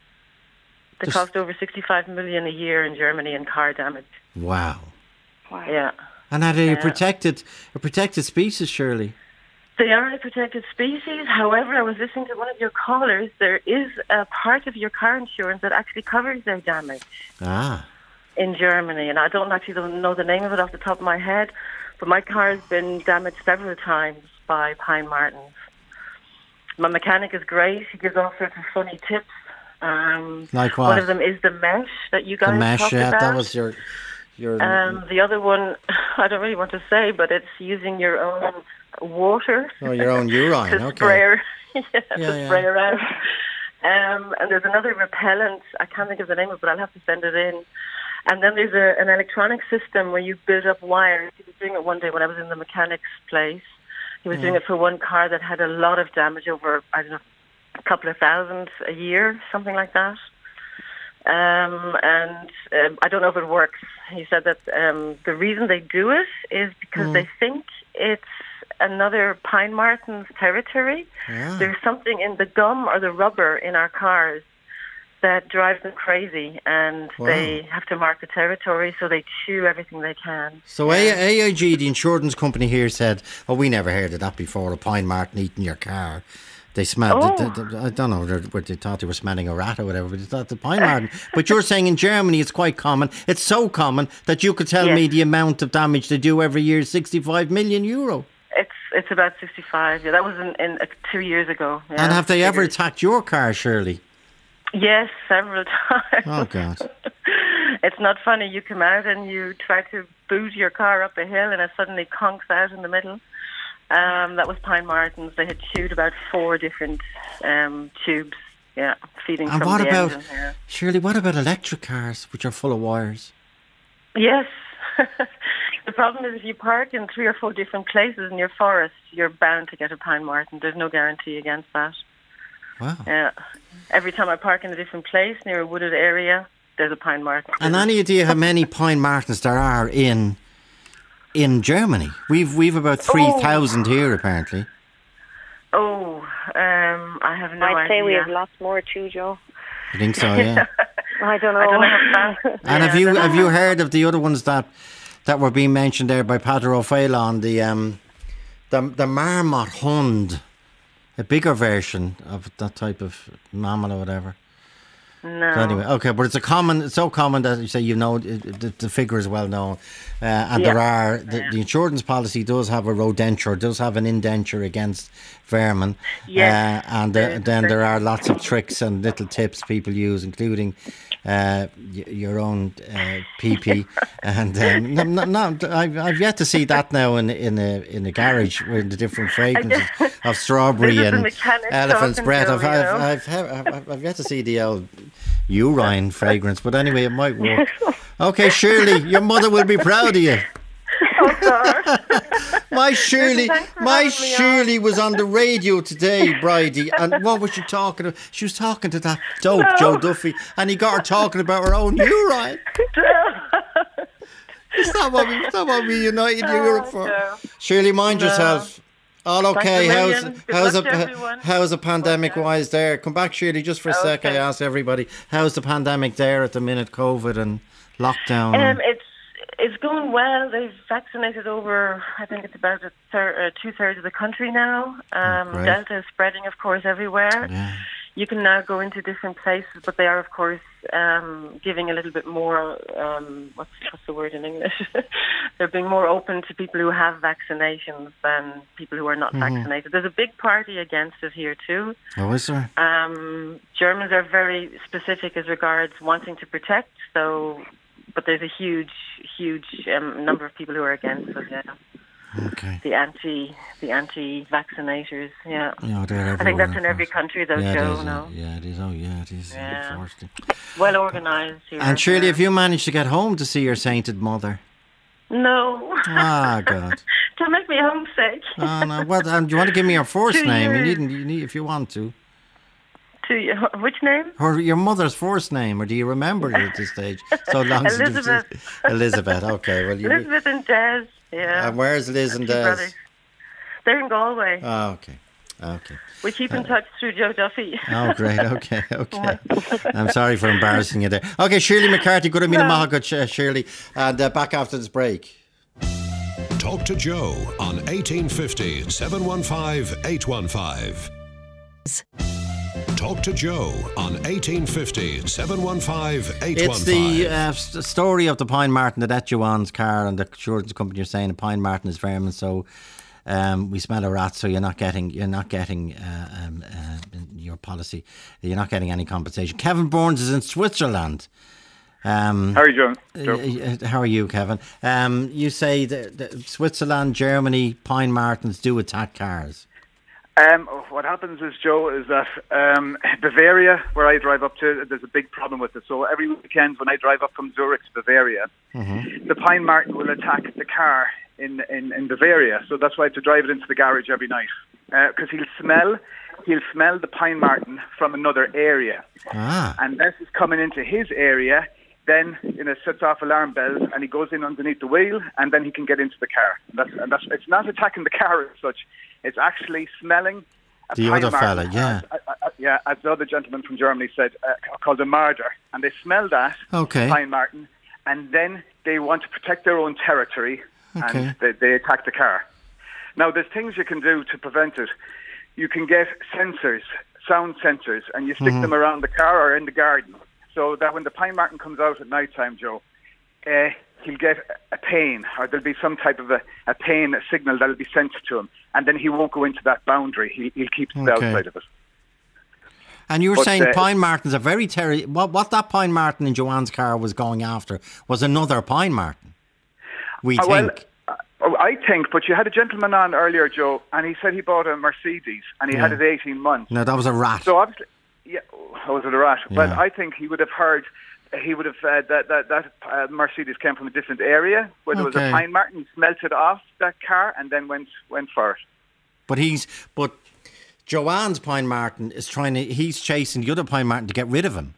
They Just- cost over sixty-five million a year in Germany in car damage. Wow. Wow. Yeah. And are they a Yeah. protected a protected species, surely? They are a protected species. However, I was listening to one of your callers. There is a part of your car insurance that actually covers their damage Ah. in Germany. And I don't actually don't know the name of it off the top of my head, but my car has been damaged several times by pine martens. My mechanic is great. He gives all sorts of funny tips. Um, Like what? One of them is the mesh that you guys The mesh, talked yeah, about. that was your your Um, the other one, I don't really want to say, but it's using your own water. oh, your own urine, to okay. spray, ar- yeah, Yeah, to yeah. spray around. Um, and there's another repellent. I can't think of the name of it, but I'll have to send it in. And then there's a, an electronic system where you build up wires. He was doing it one day when I was in the mechanic's place. He was Yeah. doing it for one car that had a lot of damage, over, I don't know, a couple of thousand a year, something like that. Um, and um, I don't know if it works. He said that um, the reason they do it is because Mm. they think it's another pine marten's territory. Yeah. There's something in the gum or the rubber in our cars that drives them crazy, and Wow. they have to mark the territory, so they chew everything they can. So A- AIG, the insurance company here, said, "Oh, we never heard of that before. A pine marten eating your car. They smelled. Oh. They, they, I don't know what they thought they were smelling a rat or whatever, but they thought the pine marten. But you're saying in Germany it's quite common. It's so common that you could tell Yes. me the amount of damage they do every year: sixty-five million euro. It's it's about sixty-five. Yeah, that was in, in uh, two years ago. Yeah, And have they ever figures. attacked your car, Shirley? Yes, several times. Oh God. It's not funny. You come out and you try to boot your car up a hill, and it suddenly conks out in the middle. Um, that was pine martens. They had chewed about four different um, tubes. Yeah, feeding And from what the about, engine. Yeah. Shirley, what about electric cars, which are full of wires? Yes. The problem is if you park in three or four different places in your forest, you're bound to get a pine marten. There's no guarantee against that. Wow. Yeah. Every time I park in a different place near a wooded area, there's a pine marten. And any idea how many pine martens there are in in Germany? We've we've about three thousand here apparently. Oh, um, I have no I'd idea. say we have lots more too, Joe. I think so, yeah. I don't know. I don't know how fast. And have you have you heard of the other ones that that were being mentioned there by Pater O'Phelan, the um the the marmot hund, a bigger version of that type of mammal or whatever. No. So anyway, okay, but it's a common. It's so common that you say you know it, the, the figure is well known, uh, and Yeah. there are the, the insurance policy does have a rodenture, does have an indenture against vermin, Yes. uh, and Very uh, then true. there are lots of tricks and little tips people use, including uh, y- your own uh, P P, and um, no, no, no, I've, I've yet to see that now in in a in a garage with the different fragrances of strawberry This is the and mechanic elephant's talking, breath. Joe, I've, you I've, know. I've, I've, I've, I've yet to see the old urine fragrance, but anyway, it might work. Okay, Shirley, your mother will be proud of you. Oh, God. My Shirley, Thanks for my having me Shirley was on the radio today, Bridie, and what was she talking about? She was talking to that dope No. Joe Duffy, and he got her talking about her own urine. Is that what we, is that what we united Oh, Europe for? no. Shirley, mind No. yourself. All okay? Thanks a How's million. Good how's luck a to everyone. how's a pandemic wise there? Come back, Shirley, just for a sec. I Okay. asked everybody, how's the pandemic there at the minute? COVID and lockdown. Um, it's it's going well. They've vaccinated over, I think it's about a thir- uh, two thirds of the country now. Um, great. Delta is spreading, of course, everywhere. Yeah. You can now go into different places, but they are, of course, um, giving a little bit more. Um, what's what's the word in English? They're being more open to people who have vaccinations than people who are not Mhm. vaccinated. There's a big party against it here too. Oh, is there? Um, Germans are very specific as regards wanting to protect. So, but there's a huge, huge um, number of people who are against it. Yeah. Okay. The anti, the anti-vaccinators. Yeah. Yeah, they're I think that's everywhere, in every of course. country, though, Yeah, it Joe. is, No. Yeah, it is. Oh, yeah, it is. Yeah. Unfortunately. Well organised here. And Shirley, yeah. have you managed to get home to see your sainted mother? No. Ah, God. Don't make me homesick. Oh, no. What? And do you want to give me her first Two name? You years. needn't. You need if you want to. To you, which name? Her, your mother's first name, or do you remember it at this stage? So long since you've- Elizabeth. Elizabeth. Okay. Well, you. Elizabeth and Des. Yeah. And where's Liz and Two Des? brothers. They're in Galway. Oh, okay. Okay. We keep in touch through Joe Duffy. Oh, great. Okay. Okay. I'm sorry for embarrassing you there. Okay, Shirley McCarthy. Good to meet you, good Sh- Shirley. And uh, back after this break. Talk to Joe on eighteen fifty, seven one five, eight one five. Talk to Joe on eighteen fifty, seven one five, eight one five. It's the uh, s- story of the Pine Martin that at Joanne's car, and the insurance company are saying the Pine Martin is vermin, so um, we smell a rat, so you're not getting you're not getting uh, um, uh, your policy. You're not getting any compensation. Kevin Burns is in Switzerland. Um, how are you, Joe? Uh, how are you, Kevin? Um, you say that, that Switzerland, Germany, Pine Martins do attack cars. Um, what happens is, Joe, is that um, Bavaria, where I drive up to, there's a big problem with it. So every weekend when I drive up from Zurich to Bavaria, Mm-hmm. the Pine Martin will attack the car in, in, in Bavaria. So that's why I have to drive it into the garage every night. Because he'll smell, he'll smell the Pine Martin from another area. Ah. And this is coming into his area. Then, you know, sets off alarm bells, and he goes in underneath the wheel, and then he can get into the car. And that's, and that's, it's not attacking the car as such. It's actually smelling a The Pine other Martin, fella, yeah. As, uh, uh, yeah, as the other gentleman from Germany said, uh, called a marder. And they smell that, Okay. Pine Martin, and then they want to protect their own territory, Okay. and they, they attack the car. Now, there's things you can do to prevent it. You can get sensors, sound sensors, and you stick Mhm. them around the car or in the garden, so that when the Pine Martin comes out at night time, Joe, uh, he'll get a pain, or there'll be some type of a, a pain, a signal that'll be sent to him, and then he won't go into that boundary. He, he'll keep to the Okay. outside of it. And you were But, saying uh, Pine Martins are very terri What, what that Pine Martin in Joanne's car was going after was another Pine Martin, we Uh, well, think. Oh, I think, but you had a gentleman on earlier, Joe, and he said he bought a Mercedes, and he had Yeah. it eighteen months. No, that was a rat. So obviously, yeah, was it a rat? Well, Yeah. I think he would have heard, he would have uh, that that that uh, Mercedes came from a different area where there was Okay. a Pine Martin. He smelt it off that car and then went went for it. But he's but Joanne's Pine Martin is trying to he's chasing the other Pine Martin to get rid of him.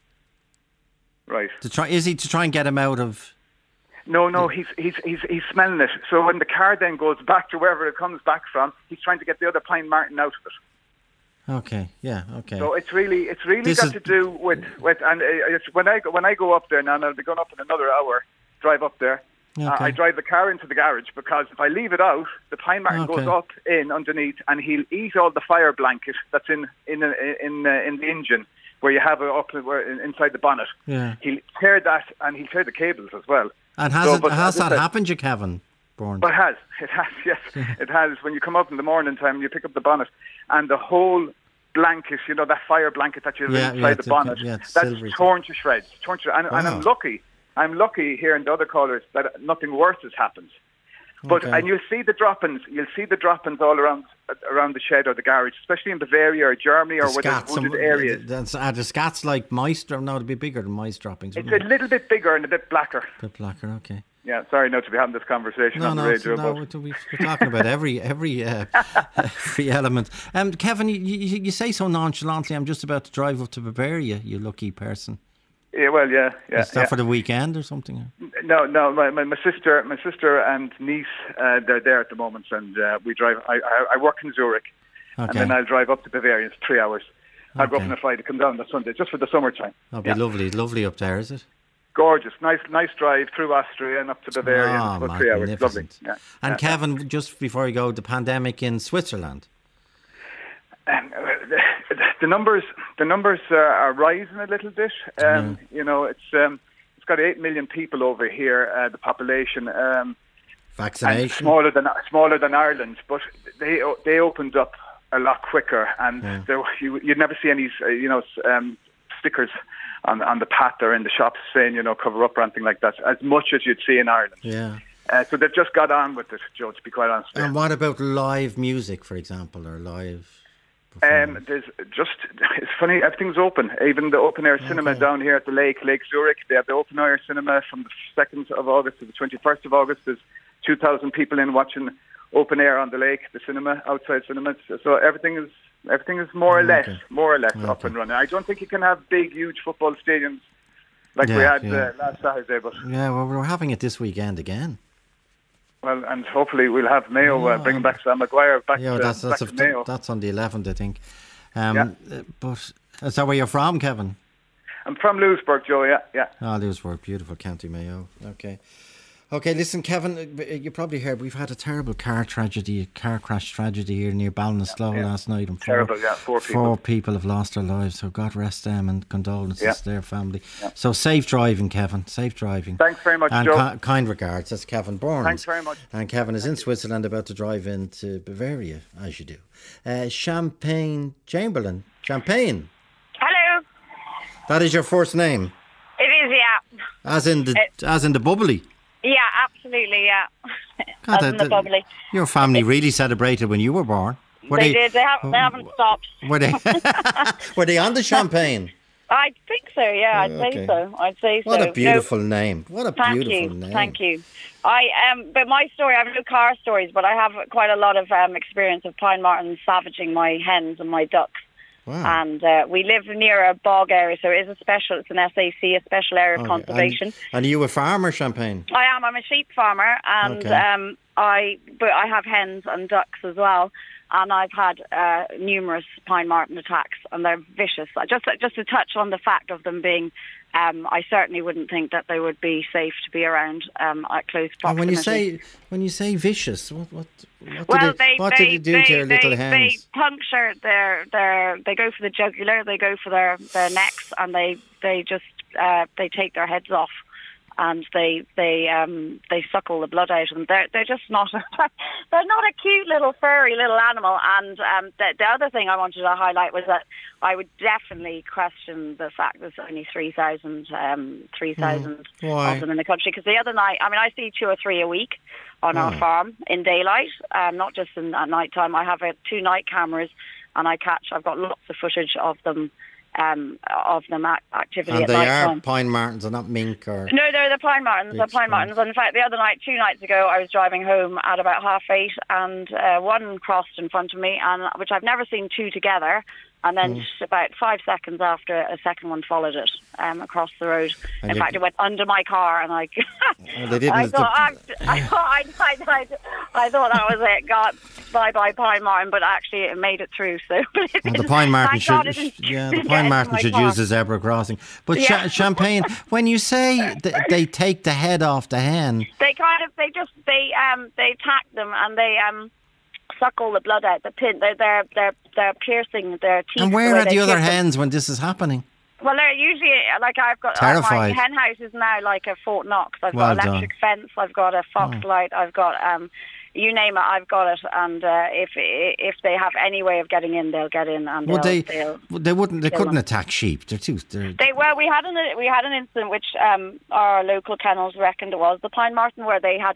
Right. To try is he to try and get him out of No, no, he's he's he's he's smelling it. So when the car then goes back to wherever it comes back from, he's trying to get the other Pine Martin out of it. Okay, yeah, okay. So it's really, it's really This got is- to do with, with and uh, it's when I go, when I go up there now, and I'll be going up in another hour. Drive up there. Uh, Okay. I drive the car into the garage because if I leave it out, the Pine Martin Okay. goes up in underneath, and he'll eat all the fire blanket that's in in uh, in uh, in the engine where you have it up where, inside the bonnet. Yeah. He'll tear that, and he'll tear the cables as well. And has So, it but has as I that said- happened, you Kevin Burns? But it has. It has, yes. It has. When you come up in the morning time, you pick up the bonnet, and the whole blanket, you know, that fire blanket that you have Yeah, inside yeah, the it's a- bonnet, yeah, it's that's silvery. torn to shreds. Torn to, and, and I'm Wow. lucky. I'm lucky here in the other colours that nothing worse has happened. But Okay. and you'll see the drop-ins. You'll see the drop-ins all around around the shed or the garage, especially in Bavaria or Germany or The where there's scats, wooded some- areas. That's, are the scats like mice? dro- No, it'd be bigger than mice droppings. It's wouldn't a it? little bit bigger and a bit blacker. bit blacker. Okay. Yeah, sorry not to be having this conversation No, on the no, it's- radio. no. but We're, we're talking about every every uh, every element. Um, Kevin, you, you, you say so nonchalantly. I'm just about to drive up to Bavaria. You lucky person. yeah, well, yeah, yeah. Is that yeah. for the weekend or something? No, no. My, my, my sister, my sister and niece, uh, they're there at the moment, and uh, we drive. I, I, I work in Zurich, and Okay. then I'll drive up to Bavaria. It's three hours. I'll go up Okay. on a Friday, come down on Sunday, just for the summertime. That'll be Yeah. lovely. Lovely up there, is it? Gorgeous, nice, nice drive through Austria and up to Bavaria. Ah, in about three hours. Lovely. magnificent. Yeah. And Yeah. Kevin, just before you go, the pandemic in Switzerland. Um, the, the numbers, the numbers uh, are rising a little bit. Um, You know, it's um, it's got eight million people over here. Uh, the population. Um, and Vaccination. smaller than smaller than Ireland, but they they opened up a lot quicker, and Yeah. there, you, you'd never see any uh, you know s- um, stickers on on the path or in the shops saying you know cover up or anything like that, as much as you'd see in Ireland. Yeah. Uh, so they've just got on with it, Joe. To be quite honest. with you. And what about live music, for example, or live? Um, there's just, it's funny, everything's open. Even the open air cinema down here at the lake, Lake Zurich, they have the open air cinema from the second of August to the twenty-first of August. There's two thousand people in watching open air on the lake, the cinema, outside cinemas. So everything is everything is more or less, Okay. more or less up Okay. and running. I don't think you can have big, huge football stadiums like we Yeah, had yeah. uh, last Saturday, but Yeah, well, we're having it this weekend again. well, and hopefully we'll have Mayo uh, bringing back Sam Maguire back, Yeah, to, that's that's, back a, to Mayo. that's on the eleventh, I think. Um, Yeah. uh, But is that where you're from, Kevin? I'm from Lewisburg, Joe. Yeah, yeah. Ah, Lewisburg, beautiful County Mayo. Okay. Okay, listen, Kevin, uh, you probably heard we've had a terrible car tragedy, a car crash tragedy here near Ballinasloe Yeah. last night. And four, Terrible, yeah, four people. Four people have lost their lives, so God rest them and condolences Yeah. to their family. Yeah. So safe driving, Kevin, safe driving. Thanks very much, and Joe. ki- kind regards, that's Kevin Burns. Thanks very much. And Kevin is in Switzerland about to drive into Bavaria, as you do. Uh, Champagne Chamberlain. Champagne, Hello. that is your first name, It is, yeah. as in the It- as in the bubbly. Yeah, absolutely, yeah. God, As in the bubbly. Your family really celebrated when you were born. Were They, did. They, have, they haven't stopped. Were they? Were they on the champagne? I think so, yeah. I'd Okay. say so. I'd say What so. a beautiful name! What a Thank beautiful you. name! Thank you. I um, but my story, I have no car stories, but I have quite a lot of um, experience of Pine Martin savaging my hens and my ducks. Wow. And uh, we live near a bog area, so it is a special. It's an S A C, a special area of Okay, conservation. And, and are you a farmer, Champagne? I am. I'm a sheep farmer, and Okay. um, I but I have hens and ducks as well. And I've had uh, numerous Pine Martin attacks, and they're vicious. Just just to touch on the fact of them being, um, I certainly wouldn't think that they would be safe to be around um, at close proximity. And when you say when you say vicious, what what what well, did they, they, what they, did you do they, to your they, little they, hens? puncture their their. They go for the jugular. They go for their, their necks, and they they just uh, they take their heads off. And they they um they suck all the blood out of them. They're they're just not they're not a cute little furry little animal. And um the, the other thing I wanted to highlight was that I would definitely question the fact there's only three thousand um three thousand Mm. Why? of them in the country. Because the other night, I mean, I see two or three a week on our Oh. farm in daylight, um, not just in at night time. I have uh, two night cameras, and I catch. I've got lots of footage of them. Um, of them act- activity And at they night are time. pine martins, and not mink or. No, they're the Pine Martins. They're Big Pine Martins. And in fact, the other night, two nights ago, I was driving home at about half eight, and uh, one crossed in front of me, and which I've never seen two together. And then Mm. about five seconds after, a second one followed it um, across the road. And in you- fact, it went under my car, and I, Well, they didn't. I it's the- thought, I, I, thought I, I, I, I thought that was it. God, bye bye Pine Martin, but actually it made it through. So Well, the Pine Martin Thank God it should, didn't- yeah, the didn't Pine get Martin into should my car. use the zebra crossing. But Yeah. Cha- Champagne, when you say th- they take the head off the hen, They kind of, they just, they, um, they attack them, and they, um, suck all the blood out. The pin, they're, they're, they're, they're piercing their teeth. and where way are they the other pierce them. hens when this is happening? Well, they're usually, like I've got, uh, my Terrified. hen house is now like a Fort Knox. I've Well got electric fence, I've got a fox Oh. light, I've got, um, you name it, I've got it. And uh, if if they have any way of getting in, they'll get in, and Would they'll, they? they'll would- They wouldn't. They kill couldn't them. attack sheep. They're too. They're, They well, we had an we had an incident which um, our local kennels reckoned it was the Pine Martin, where they had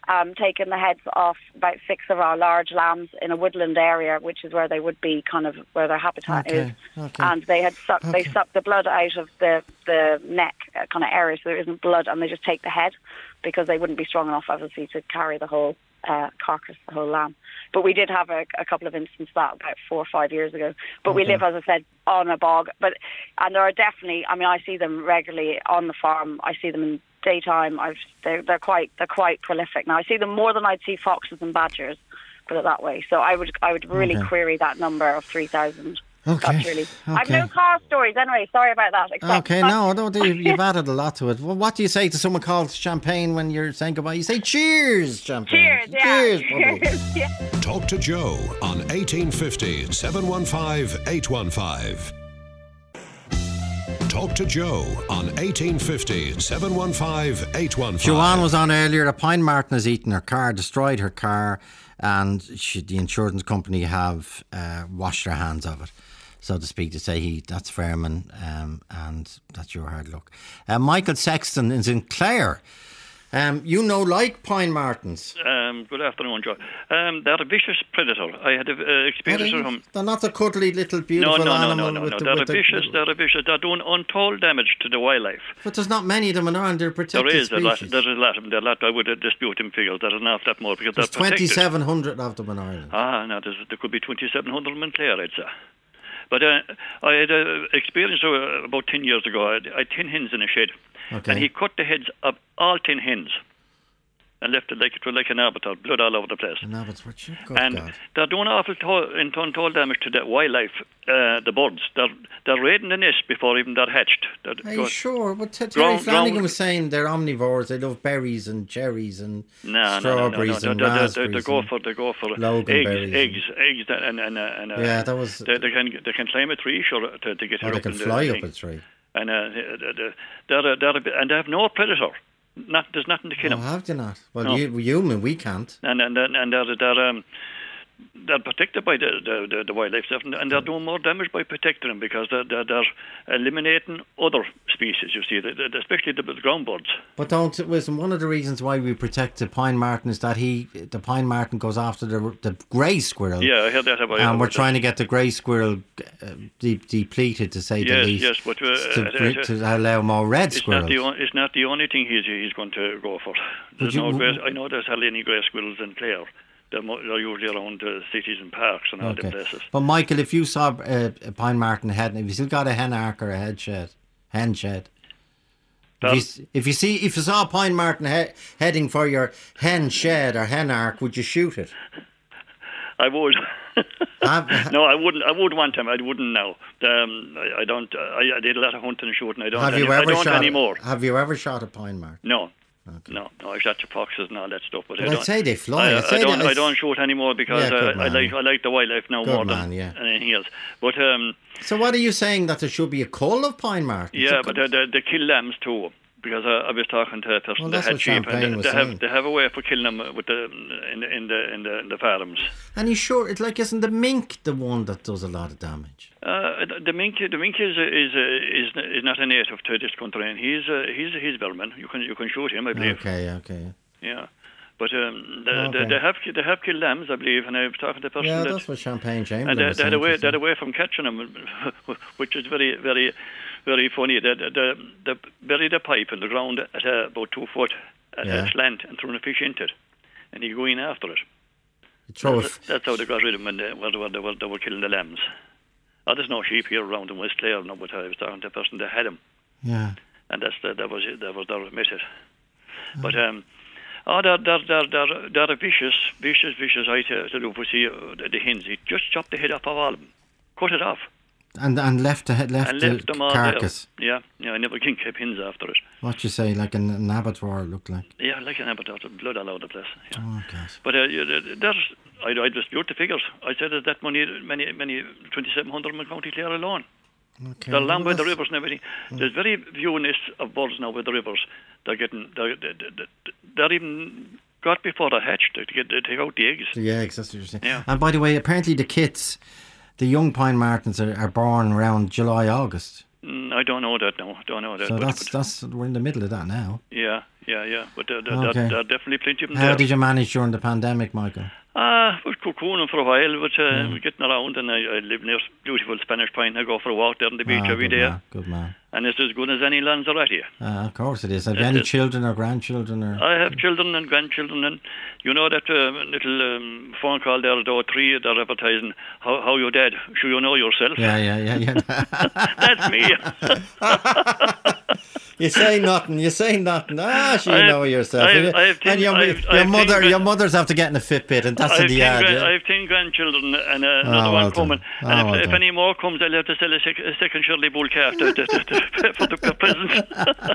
um, taken the heads off about six of our large lambs in a woodland area, which is where they would be, kind of where their habitat Okay, is. okay. And they had sucked, Okay. they sucked the blood out of the the neck uh, kind of area, so there isn't blood, and they just take the head because they wouldn't be strong enough, obviously, to carry the whole uh, carcass, the whole lamb. But we did have a, a couple of instances of that about four or five years ago. But we Okay. live, as I said, on a bog. But and there are definitely, I mean, I see them regularly on the farm. I see them in daytime. I've, they're, they're quite they're quite prolific. Now I see them more than I'd see foxes and badgers, put it that way. So I would I would really Okay. query that number of three thousand. Okay. That's really. I've Okay. no car stories anyway. Sorry about that. Except- Okay, no, no, you- you've added a lot to it. Well, what do you say to someone called Champagne when you're saying goodbye? You say cheers, Champagne. Cheers, yeah. Cheers, buddy. Cheers, yeah. Talk to Joe on eighteen fifty, seven one five, eight one five. Talk to Joe on eighteen fifty, seven one five, eight one five. Joanne was on earlier. A pine marten has eaten her car, destroyed her car, and she, the insurance company have uh, washed their hands of it, so to speak, to say he that's Fairman um, and that's your hard luck. Uh, Michael Sexton is in Clare. Um, you know, like pine martens. Um, good afternoon, Joe. Um, they're a vicious predator. I had an uh, experience with them. They're not a cuddly little No, beautiful no, no, animal. no, no, with no. the- They're with a the- vicious. They're a vicious. They're doing untold damage to the wildlife. But there's not many of them in Ireland. They're protected There is a lot. species. There's a lot of them. There are a lot. I would uh, dispute in figures. There's an awful lot more because There's they're protected. twenty-seven hundred of them in Ireland. Ah, no, there's, there could be twenty-seven hundred in Clare, I'd say. But uh, I had an experience uh, about ten years ago. I had, I had ten hens in a shed, Okay. and he cut the heads of all ten hens and left it like it was like an arbiter, blood all over the place. No, but what you good And God. they're doing awful to- in untold damage to the wildlife, uh, the birds. They're they're raiding the nest before even they're hatched. They're Are you go- sure? But T- Terry ground- Flanagan ground- was saying they're omnivores. They love berries and cherries and No, no, no, no, no. strawberries They, and they, they, raspberries. they go and- for they go for eggs, Loganberries eggs, eggs, and and and. Uh, Yeah, that was- They, they can they can climb a tree, sure, to, to get Or it they up can in the fly up thing. a tree. And uh, they're, they're, they're a bit, and they have no predator. Not there's nothing to kill Oh, them. have they not? Well, No. you, human, we can't. And and and and they're they're, um, they're protected by the the, the, the wildlife stuff, and, and they're doing more damage by protecting them because they're they're, they're eliminating other species. You see, the, the, especially the, the ground birds. But don't listen. One of the reasons why we protect the pine marten is that he, the pine marten, goes after the the grey squirrel. Yeah, I heard that about. And we're about trying to get the grey squirrel uh, de- depleted, to say the Yes, least. yes, but, uh, to, uh, bring- uh, to allow more red It's squirrels. not the on, it's not the only thing he's he's going to go for. There's you- no grey, I know there's hardly any grey squirrels in Clare. They're, mo- they're usually around the cities and parks and all them places. But Michael, if you saw uh, a pine marten head, have you still got a hen ark or a head shed? Hen shed. If you, s- if you see, if you saw a pine marten he- heading for your hen shed or hen ark, would you shoot it? I would. Have- no, I wouldn't. I would want him. I wouldn't now. Um, I, I don't. I, I did a lot of hunting and shooting. I don't. have any, you ever I don't shot? anymore. Have you ever shot a pine marten? No. No, no, I shot the foxes and all that stuff, but Well, I I'd don't. say they fly. I, I'd I say don't. they- I don't shoot anymore because Yeah, good uh, I man, like. yeah. I like the wildlife now Good more man, than yeah. anything else. But um, So what are you saying, that there should be a cull of pine martens? yeah, but they, they, they kill lambs too. Because uh, I was talking to a person Well, that that's had what sheep, Champagne and was they, they saying. have they have a way for killing them with the in the in the in the, in the farms. And you sure it's like, isn't the mink the one that does a lot of damage? Uh, the mink, the mink is is is is not a native to this country, and he's uh, he's he's Vermin. You can you can shoot him, I believe. Okay, okay. Yeah, but um, the, Okay. the, they have they have killed lambs, I believe, and I was talking to a person Yeah, that that's what Champagne Chamberlain and they, was they had saying. away they had away from catching them, which is very very very funny. They they, they, they buried a pipe in the ground at uh, about two foot at Yeah. a slant and threw a fish into it, and he go in after it. Throw a that's, f- that's how they got rid of them when they, when they, were, they, were, they were killing the lambs. Oh, there's no sheep here around in West Clare, no, but I was talking to a person that had them, Yeah. and that's the, that was it, that was their method. But um, oh, they're they're they're they're, they're a vicious, vicious, vicious. I to, to do for see uh, the, the hens. He just chopped the head off of all of them, cut it off, And and left the head, left and the left them all carcass. there. Yeah, yeah. I never can keep hens after it. What you say, like an, an abattoir it looked like. Yeah, like an abattoir, blood all over the place. Yeah. Oh, God. But uh, yeah, there's, I, I dispute the figures. I said that that money, many, many, twenty-seven hundred in County Clare alone. Okay. They're along by the Well, rivers and everything. There's very few nests of birds now by the rivers. They're getting, they're, they're, they're, they're even got before they're hatched. They, get, they take out the eggs. The eggs, that's what you're saying. Yeah. And by the way, apparently the kits, the young pine martens are, are born around July, August. Mm, I don't know that now. Don't know that. So but, that's but, that's we're in the middle of that now. Yeah, yeah, yeah. But there, there, Okay. there, there are definitely plenty of them How there. did you manage during the pandemic, Michael? Ah, I was cocooning for a while, but uh, Yeah. we're getting around, and I, I live near beautiful Spanish Pine. I go for a walk there on the beach Ah, every good day, man, good man. and it's as good as any Lanzarote. Uh, of course it is. Have you That's any it. children or grandchildren? Or I have children and grandchildren, and you know that uh, little um, phone call there, though, three, they're advertising, how, how you dead? Sure you know yourself? Yeah, yeah, yeah, yeah. That's me. You say nothing. You say nothing. Ah, you I have- know yourself. I have- I have and ten- your, I have- your I have mother, ten your grand- mother's have to get in a Fitbit, and that's I in have, the ten ad. grand, Yeah? I have ten grandchildren, and uh, Ah, another well one done. coming. Ah, and if, well if done. any more comes, I'll have to sell a, sec- a second Shirley Bull calf to, to, to, to, for the present.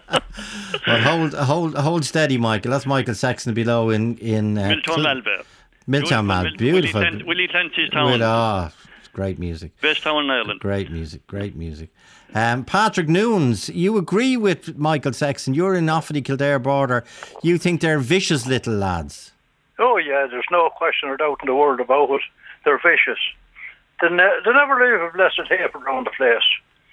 Well, hold, hold, hold steady, Michael. That's Michael Sexton below in in uh, Miltown Cl- Malvern. Milltown Mal. Beautiful. Willie, Clan- Willie Clancy's town. Well, ah, great music. Best town in Ireland. Great music. Great music. Um, Patrick Noons, you agree with Michael Sexton. You're in Offaly Kildare border. You think they're vicious little lads. Oh, yeah, there's no question or doubt in the world about it. They're vicious. They, ne- they never leave a blessed tape around the place.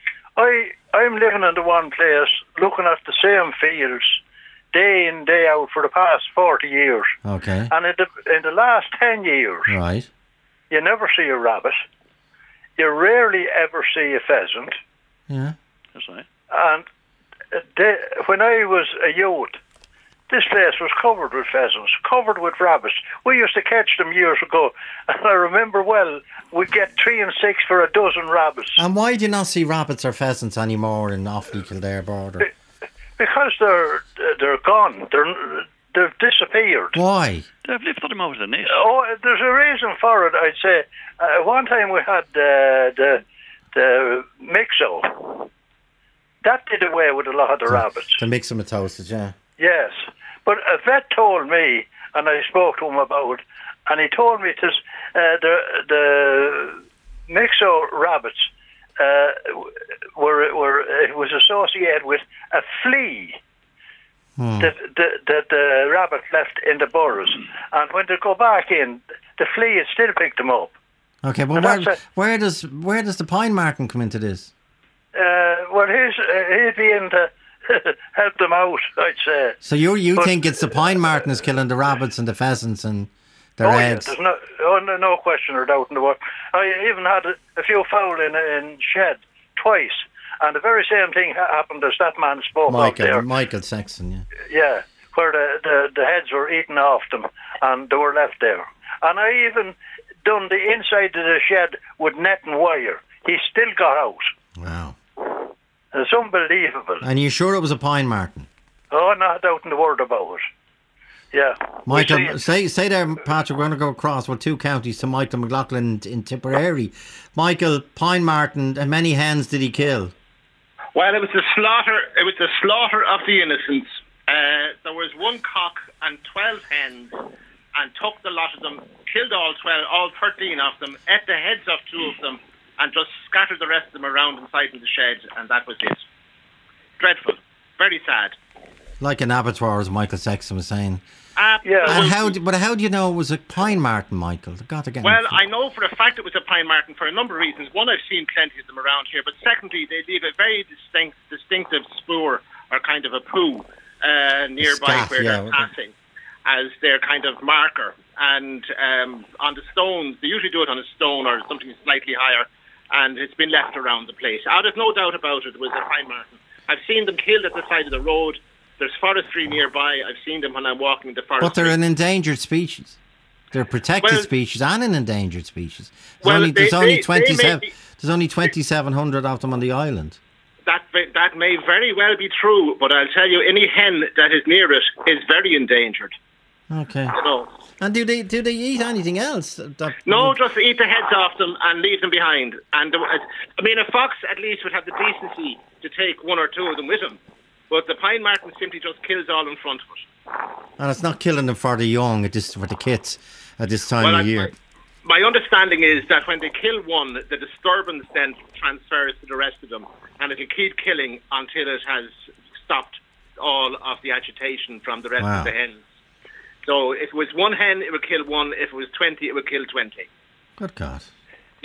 I, I'm living in the one place, looking at the same fields, day in, day out, for the past forty years. Okay. And in the, in the last ten years, Right. you never see a rabbit. You rarely ever see a pheasant. Yeah. That's right. And they, when I was a youth, this place was covered with pheasants, covered with rabbits. We used to catch them years ago, and I remember well, we'd get three and six for a dozen rabbits. And why do you not see rabbits or pheasants anymore in Offaly Kildare border? Because they're they're gone. They're they've disappeared. Why? They've lifted them out of the nest. Oh, there's a reason for it. I'd say uh, one time we had uh, the the mixo. That did away with a lot of the rabbits. To mix them with toasted, yeah. Yes, but a vet told me, and I spoke to him about it, and he told me this, uh, the the mixo rabbits uh, were were it was associated with a flea Hmm. that the, that the rabbit left in the burrows, and when they go back in, the flea had still picked them up. Okay, well, And where, that's where does where does the pine marten come into this? Uh, well, he's uh, he'd be in to help them out, I'd say. So you you But- think it's the pine marten is killing the rabbits and the pheasants and their oh, eggs? Yeah, there's no, oh, no, no question or doubt in the world. I even had a, a few fowl in in shed twice, and the very same thing ha- happened as that man spoke of there. Michael Michael Sexton, yeah. Yeah, where the, the, the heads were eaten off them, and they were left there. And I even done the inside of the shed with net and wire. He still got out. Wow. It's unbelievable. And you sure it was a pine marten? Oh, not doubt in the word about it. Yeah. We see Michael, it. say say there, Patrick, we're going to go across, well, two counties to Michael McLaughlin in Tipperary. Michael, pine marten, how many hens did he kill? Well, it was the slaughter. It was the slaughter of the innocents. Uh, there was one cock and twelve hens, and took the lot of them, killed all twelve, all thirteen of them, ate the heads off two of them, and just scattered the rest of them around inside in the shed, and that was it. Dreadful, very sad. Like an abattoir, as Michael Sexton was saying. Absolutely. And how? do- But how do you know it was a pine marten, Michael? God, again. Well, I know for a fact it was a pine marten for a number of reasons. One, I've seen plenty of them around here, but secondly, they leave a very distinct, distinctive spoor or kind of a poo uh, nearby scat, where yeah. they're passing as their kind of marker. And um, on the stones, they usually do it on a stone or something slightly higher, and it's been left around the place. Ah, there's no doubt about it, it was a pine marten. I've seen them killed at the side of the road. There's forestry nearby. I've seen them when I'm walking the forest. But they're an endangered species. They're a protected Well- species and an endangered species. There's Well, only, there's they- only they- they twenty-seven. may be- There's only twenty-seven hundred of them on the island. That that may very well be true, but I'll tell you, any hen that is near it is very endangered. Okay. You know. And do they do they eat anything else? That, No, just eat the heads off them and leave them behind. And uh, I mean, a fox at least would have the decency to take one or two of them with him. But the pine marten simply just kills all in front of it. And it's not killing them for the young, it's just for the kids at this time Well, of I- year. My understanding is that when they kill one, the disturbance then transfers to the rest of them, and it'll keep killing until it has stopped all of the agitation from the rest Wow. of the hens. So if it was one hen, it would kill one. If it was twenty, it would kill twenty. Good God. Yeah,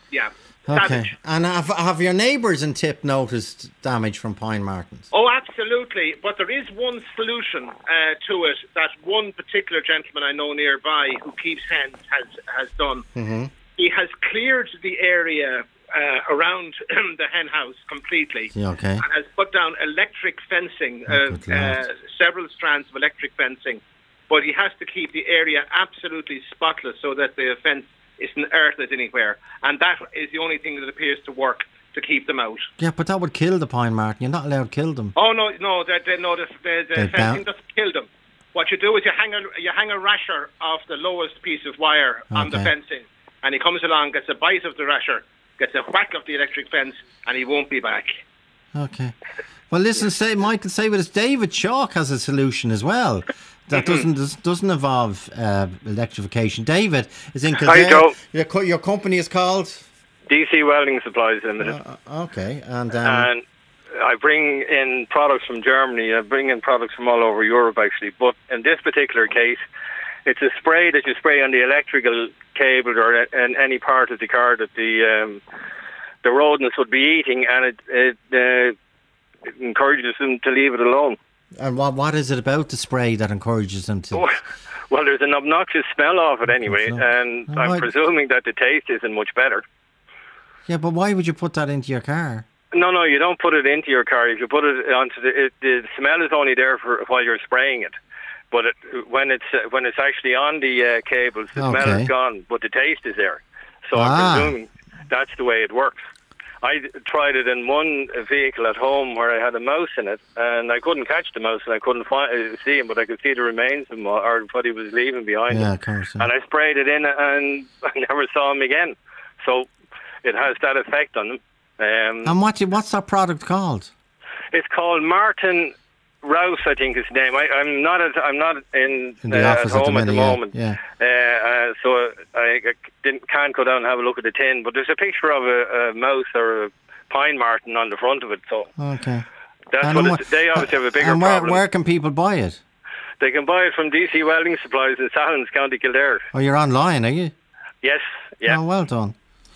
Yeah. Okay. Savage. And have, have your neighbours in Tip noticed damage from pine martens? Oh, absolutely. But there is one solution uh, to it that one particular gentleman I know nearby who keeps hens has, has done. Mm-hmm. He has cleared the area uh, around the hen house completely. Yeah, okay. And has put down electric fencing, Oh, uh, good uh, Lord. several strands of electric fencing. But he has to keep the area absolutely spotless so that the fence isn't earthless anywhere. And that is the only thing that appears to work to keep them out. Yeah, but that would kill the pine marten. You're not allowed to kill them. Oh, no, no, the, the, no, the, the, the They're fencing down. doesn't kill them. What you do is you hang a, you hang a rasher off the lowest piece of wire on the Okay. fencing, and he comes along, gets a bite of the rasher, gets a whack of the electric fence, and he won't be back. Okay. Well, listen, say Michael, say with us, David Chalk has a solution as well. That doesn't does- doesn't involve uh, electrification. David is in Hi, Kildare. Joe. Your, co- your company is called? D C Welding Supplies Limited. Uh, okay, and um, and I bring in products from Germany. I bring in products from all over Europe, actually. But in this particular case, it's a spray that you spray on the electrical cable or in any part of the car that the um, the rodents would be eating, and it, it, uh, it encourages them to leave it alone. and what what is it about the spray that encourages them to? Well, there's an obnoxious smell of it anyway, no. and Oh, I'm I- presuming that the taste isn't much better. Yeah, but why would you put that into your car? No, no, you don't put it into your car. If you put it onto the, it, the smell is only there for while you're spraying it. But it, when it's uh, when it's actually on the uh, cables, the smell Okay. is gone, but the taste is there. So Ah. I'm presuming that's the way it works. I d- tried it in one vehicle at home where I had a mouse in it, and I couldn't catch the mouse, and I couldn't find, uh, see him, but I could see the remains of him or what he was leaving behind Yeah, him. of course. yeah. And I sprayed it in, and I never saw him again. So it has that effect on them. Um, And what you- what's that product called? it's called Martin Rouse, I think is his name. I, I'm not at, I'm not in, In the uh, office at home at the, minute, yeah, moment, yeah. Uh, uh, so I, I didn't, can't go down and have a look at the tin. But there's a picture of a, a mouse or a pine marten on the front of it. So Okay. that's And what what- it's, they obviously have a bigger and where, problem. where can people buy it? They can buy it from D C Welding Supplies in Sallins, County Kildare. Oh, you're online, are you? Yes, yeah. Oh, well done.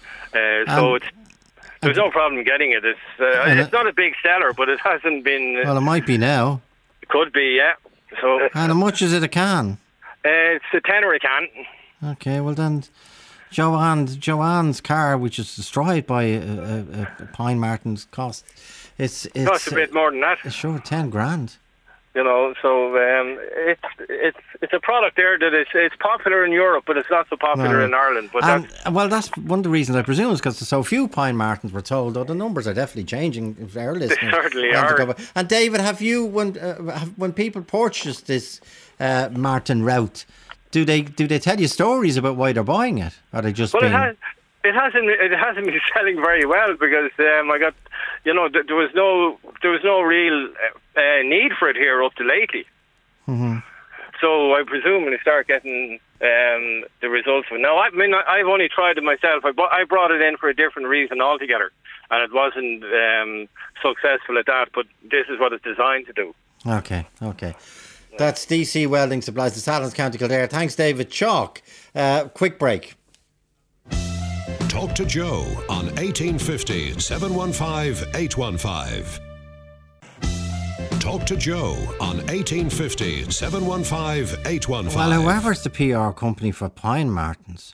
Uh, so Um, it's there's no problem getting it. It's uh, And it's it- not a big seller, but it hasn't been. Uh, Well, it might be now. could be, yeah. So And how much is it a can? uh, it's a tenner a can. Okay, well then, Joanne, Joanne's car, which is destroyed by a, a, a pine marten's cost, it's it's Costs a bit more than that. uh, sure ten grand. You know, so um, it's it's it's a product there that is it's popular in Europe, but it's not so popular No. in Ireland. But And, that's, well, that's one of the reasons I presume is because there's so few pine martens were told. Though the numbers are definitely changing. If our listeners certainly want to are. go back. And David, have you when uh, have, when people purchase this uh, Martin route, do they do they tell you stories about why they're buying it? Or are they just well, it being has it hasn't it hasn't been selling very well because um, I got you know th- there was no there was no real uh, uh, need for it here up to lately. Mhm. So I presume when you start getting um, the results of it. Now, I mean, I- I've only tried it myself. I, bu- I brought it in for a different reason altogether, and it wasn't um, successful at that, but this is what it's designed to do. Okay, okay. That's D C Welding Supplies in Sallins, County Kildare. Thanks, David Chalk. Uh, quick break. Talk to Joe on eighteen fifty, seven one five, eight one five. Talk to Joe on eighteen fifty, seven one five, eight one five. Well, whoever's the P R company for pine martens,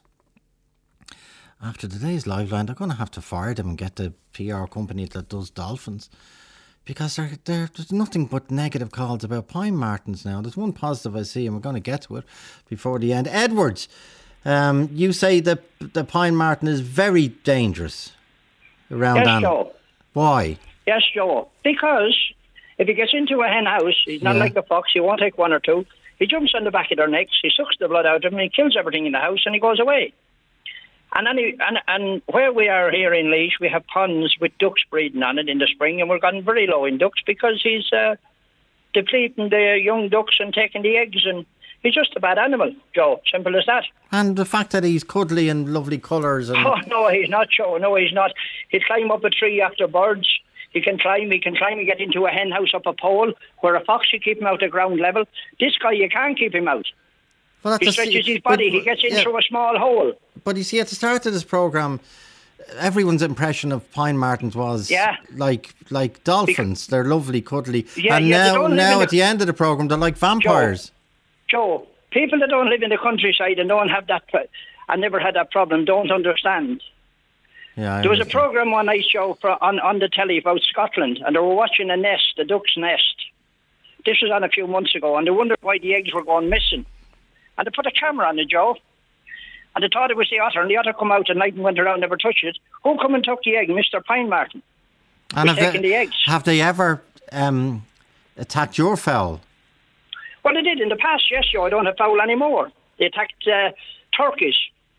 after today's live line, they're going to have to fire them and get the P R company that does dolphins. Because they're, they're, there's nothing but negative calls about pine martens now. There's one positive I see, and we're going to get to it before the end. Edwards, um, you say that the pine marten is very dangerous around Yes, Ann- Joe. Why? Yes, Joe. Because if he gets into a hen house, he's not Yeah. like the fox. He won't take one or two. He jumps on the back of their necks. He sucks the blood out of them. He kills everything in the house, and he goes away. And any, and and where we are here in Laois, we have ponds with ducks breeding on it in the spring, and we're gotten very low in ducks because he's uh, depleting the young ducks and taking the eggs, and he's just a bad animal, Joe. Simple as that. And the fact that he's cuddly and lovely colours and... Oh, no, he's not, Joe. No, he's not. He'd climb up a tree after birds. He can climb, he can climb and get into a hen house up a pole, where a fox, you keep him out at ground level. This guy, you can't keep him out. Well, that's He a- stretches his but- body, he gets in yeah. through a small hole. But you see, at the start of this programme, everyone's impression of Pine Martens was Yeah. like like dolphins. They're lovely, cuddly. Yeah, and yeah, they now, don't live now in at the- the end of the programme, they're like vampires. Joe, people that don't live in the countryside and don't have that, and never had that problem, don't understand. Yeah, I There was a understand. programme one night, Joe, for, on, on the telly about Scotland, and they were watching a nest, the duck's nest. This was on a few months ago, and they wondered why the eggs were going missing. And they put a camera on it, Joe, and they thought it was the otter, and the otter come out at night and went around, never touched it. Who come and took the egg? Mister Pine Marten. And was have taking they, the eggs. have they ever um, attacked your fowl? Well, they did in the past, yes, Joe. I don't have fowl anymore. They attacked uh, turkeys.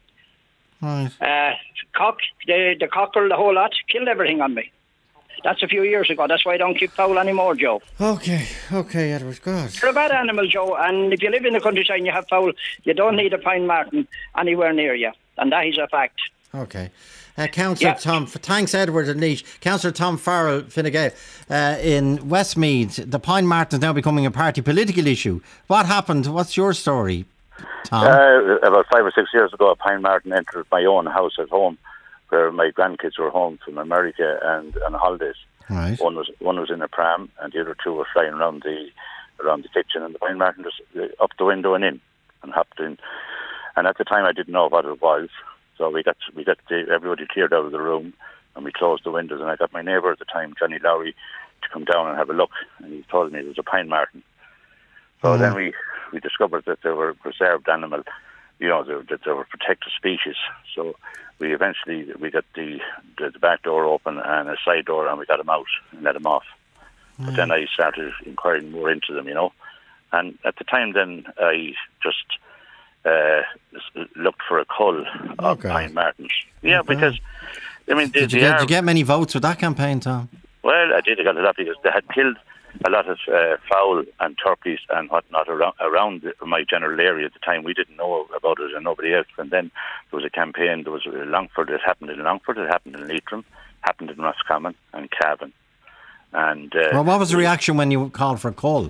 Right. Uh, cock, the, the cockerel, the whole lot, killed everything on me. That's a few years ago. That's why I don't keep fowl anymore, Joe. Okay, okay, Edward, God. They're a bad animal, Joe, and if you live in the countryside and you have fowl, you don't need a Pine Marten anywhere near you, and that is a fact. Okay. Uh, Councillor Yeah. Tom, thanks Edward and Laois. Councillor Tom Farrell, Fine Gael, uh, in Westmeath, the Pine Marten is now becoming a party political issue. What happened? What's your story, Tom? Uh, about five or six years ago, a Pine Marten entered my own house at home, where my grandkids were home from America and on holidays. Right. One was one was in a pram, and the other two were flying around the around the kitchen, and the Pine Marten just uh, up the window and in, and hopped in. And at the time, I didn't know what it was, so we got we got the, everybody cleared out of the room, and we closed the windows. And I got my neighbour at the time, Johnny Lowry, to come down and have a look, and he told me it was a Pine Marten. So Mm. then we, we discovered that they were a preserved animal, you know, they, that they were protected species. So we eventually, we got the, the, the back door open and a side door, and we got them out and let them off. But then I started inquiring more into them, you know. And at the time then, I just uh, looked for a cull of Okay. Pine Martens. Yeah, Okay. because, I mean, they, Did you, they get, are... did you get many votes with that campaign, Tom? Well, I did. I got a lot because they had killed a lot of uh, fowl and turkeys and whatnot around, around the, my general area at the time. We didn't know about it and nobody else. And then there was a campaign. There was a Longford. It happened in Longford. It happened in Leitrim. Happened in Roscommon and Cavan. And uh, Well, what was the reaction when you called for a call?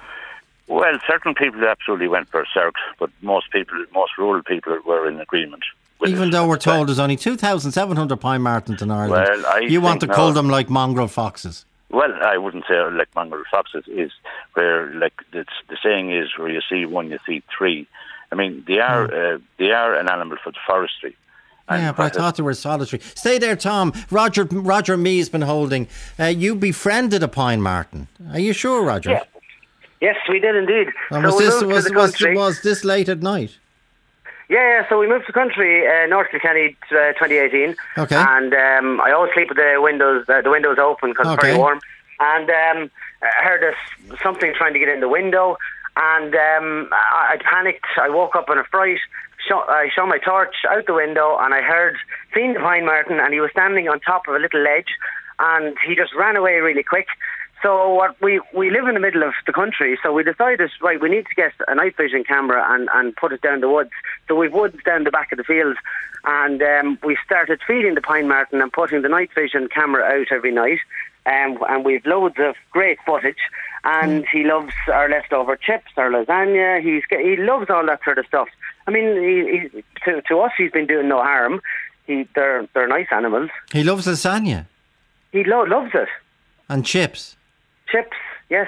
well, certain people absolutely went for a circ, but most people, most rural people, were in agreement. with Even it. though we're told there's only two thousand seven hundred Pine Martens in Ireland, Well, I you want to think cull now- them like mongrel foxes. Well, I wouldn't say like mongrel foxes is where like it's, the saying is where you see one, you see three. I mean, they are uh, they are an animal for the forestry. Yeah, but I thought they were solitary. Stay there, Tom. Roger Roger Mee's been holding. Uh, you befriended a Pine Marten. Are you sure, Roger? Yeah. Yes, we did indeed. And so was we this moved was to the was, country. was this late at night? Yeah, yeah, so we moved to the country, uh, North Kilkenny, uh, twenty eighteen. Okay. And um, I always sleep with the windows uh, the windows open because it's Okay. very warm. And um, I heard this, something trying to get in the window, and um, I, I panicked. I woke up in a fright. Shot, I shone my torch out the window, and I heard, seen the Pine Marten, and he was standing on top of a little ledge, and he just ran away really quick. So what we, we live in the middle of the country, so we decided, right, we need to get a night vision camera and, and put it down the woods. So we've woods down the back of the field, and um, we started feeding the Pine Marten and putting the night vision camera out every night. Um, and we've loads of great footage, and he loves our leftover chips, our lasagna. He's he loves all that sort of stuff. I mean, he, he, to, to us, he's been doing no harm. He, they're they're nice animals. He loves lasagna He lo- loves it. and chips. Chips, yes,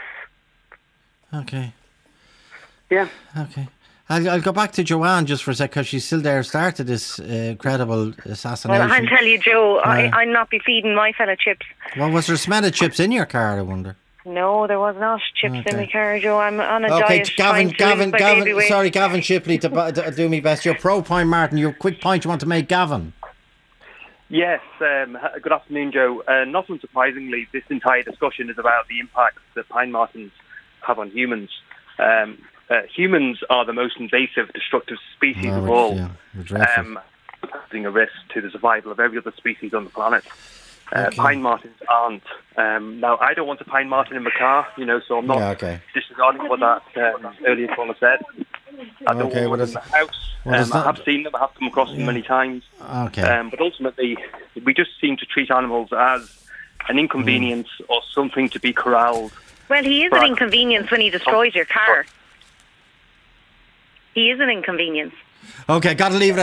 Okay, yeah. okay. I'll, I'll go back to Joanne just for a sec because she's still there. Started this uh, credible assassination. Well, I tell you, Joe, I, Uh, I'll not be feeding my fella chips. Well, was there a smell of chips in your car? I wonder. No, there was not chips Okay. in my car, Joe. I'm on a Okay, diet Gavin, trying to Gavin, lose my baby Gavin. weight. Sorry, Gavin Shipley, to, bu- to do me best. You're pro Pine Marten. Your quick point you want to make, Gavin. Yes, um, h- good afternoon, Joe. Uh, not unsurprisingly, this entire discussion is about the impact that Pine Martens have on humans. Um, uh, humans are the most invasive, destructive species Oh, of which- all, yeah, we're dreadful. um, posing a risk to the survival of every other species on the planet. Uh, Okay. Pine Martens aren't. Um, now, I don't want a Pine Marten in my car, you know, so I'm not Yeah, okay. disregarding what that um, earlier caller said. I don't Okay, want well, them in that's- the house. well, Um, that's I not- have seen them. I have come across them Yeah. many times. Okay. Um, but ultimately, we just seem to treat animals as an inconvenience Mm. or something to be corralled. Well, he is But- an inconvenience when he destroys your car. He is an inconvenience. Okay, got to leave it.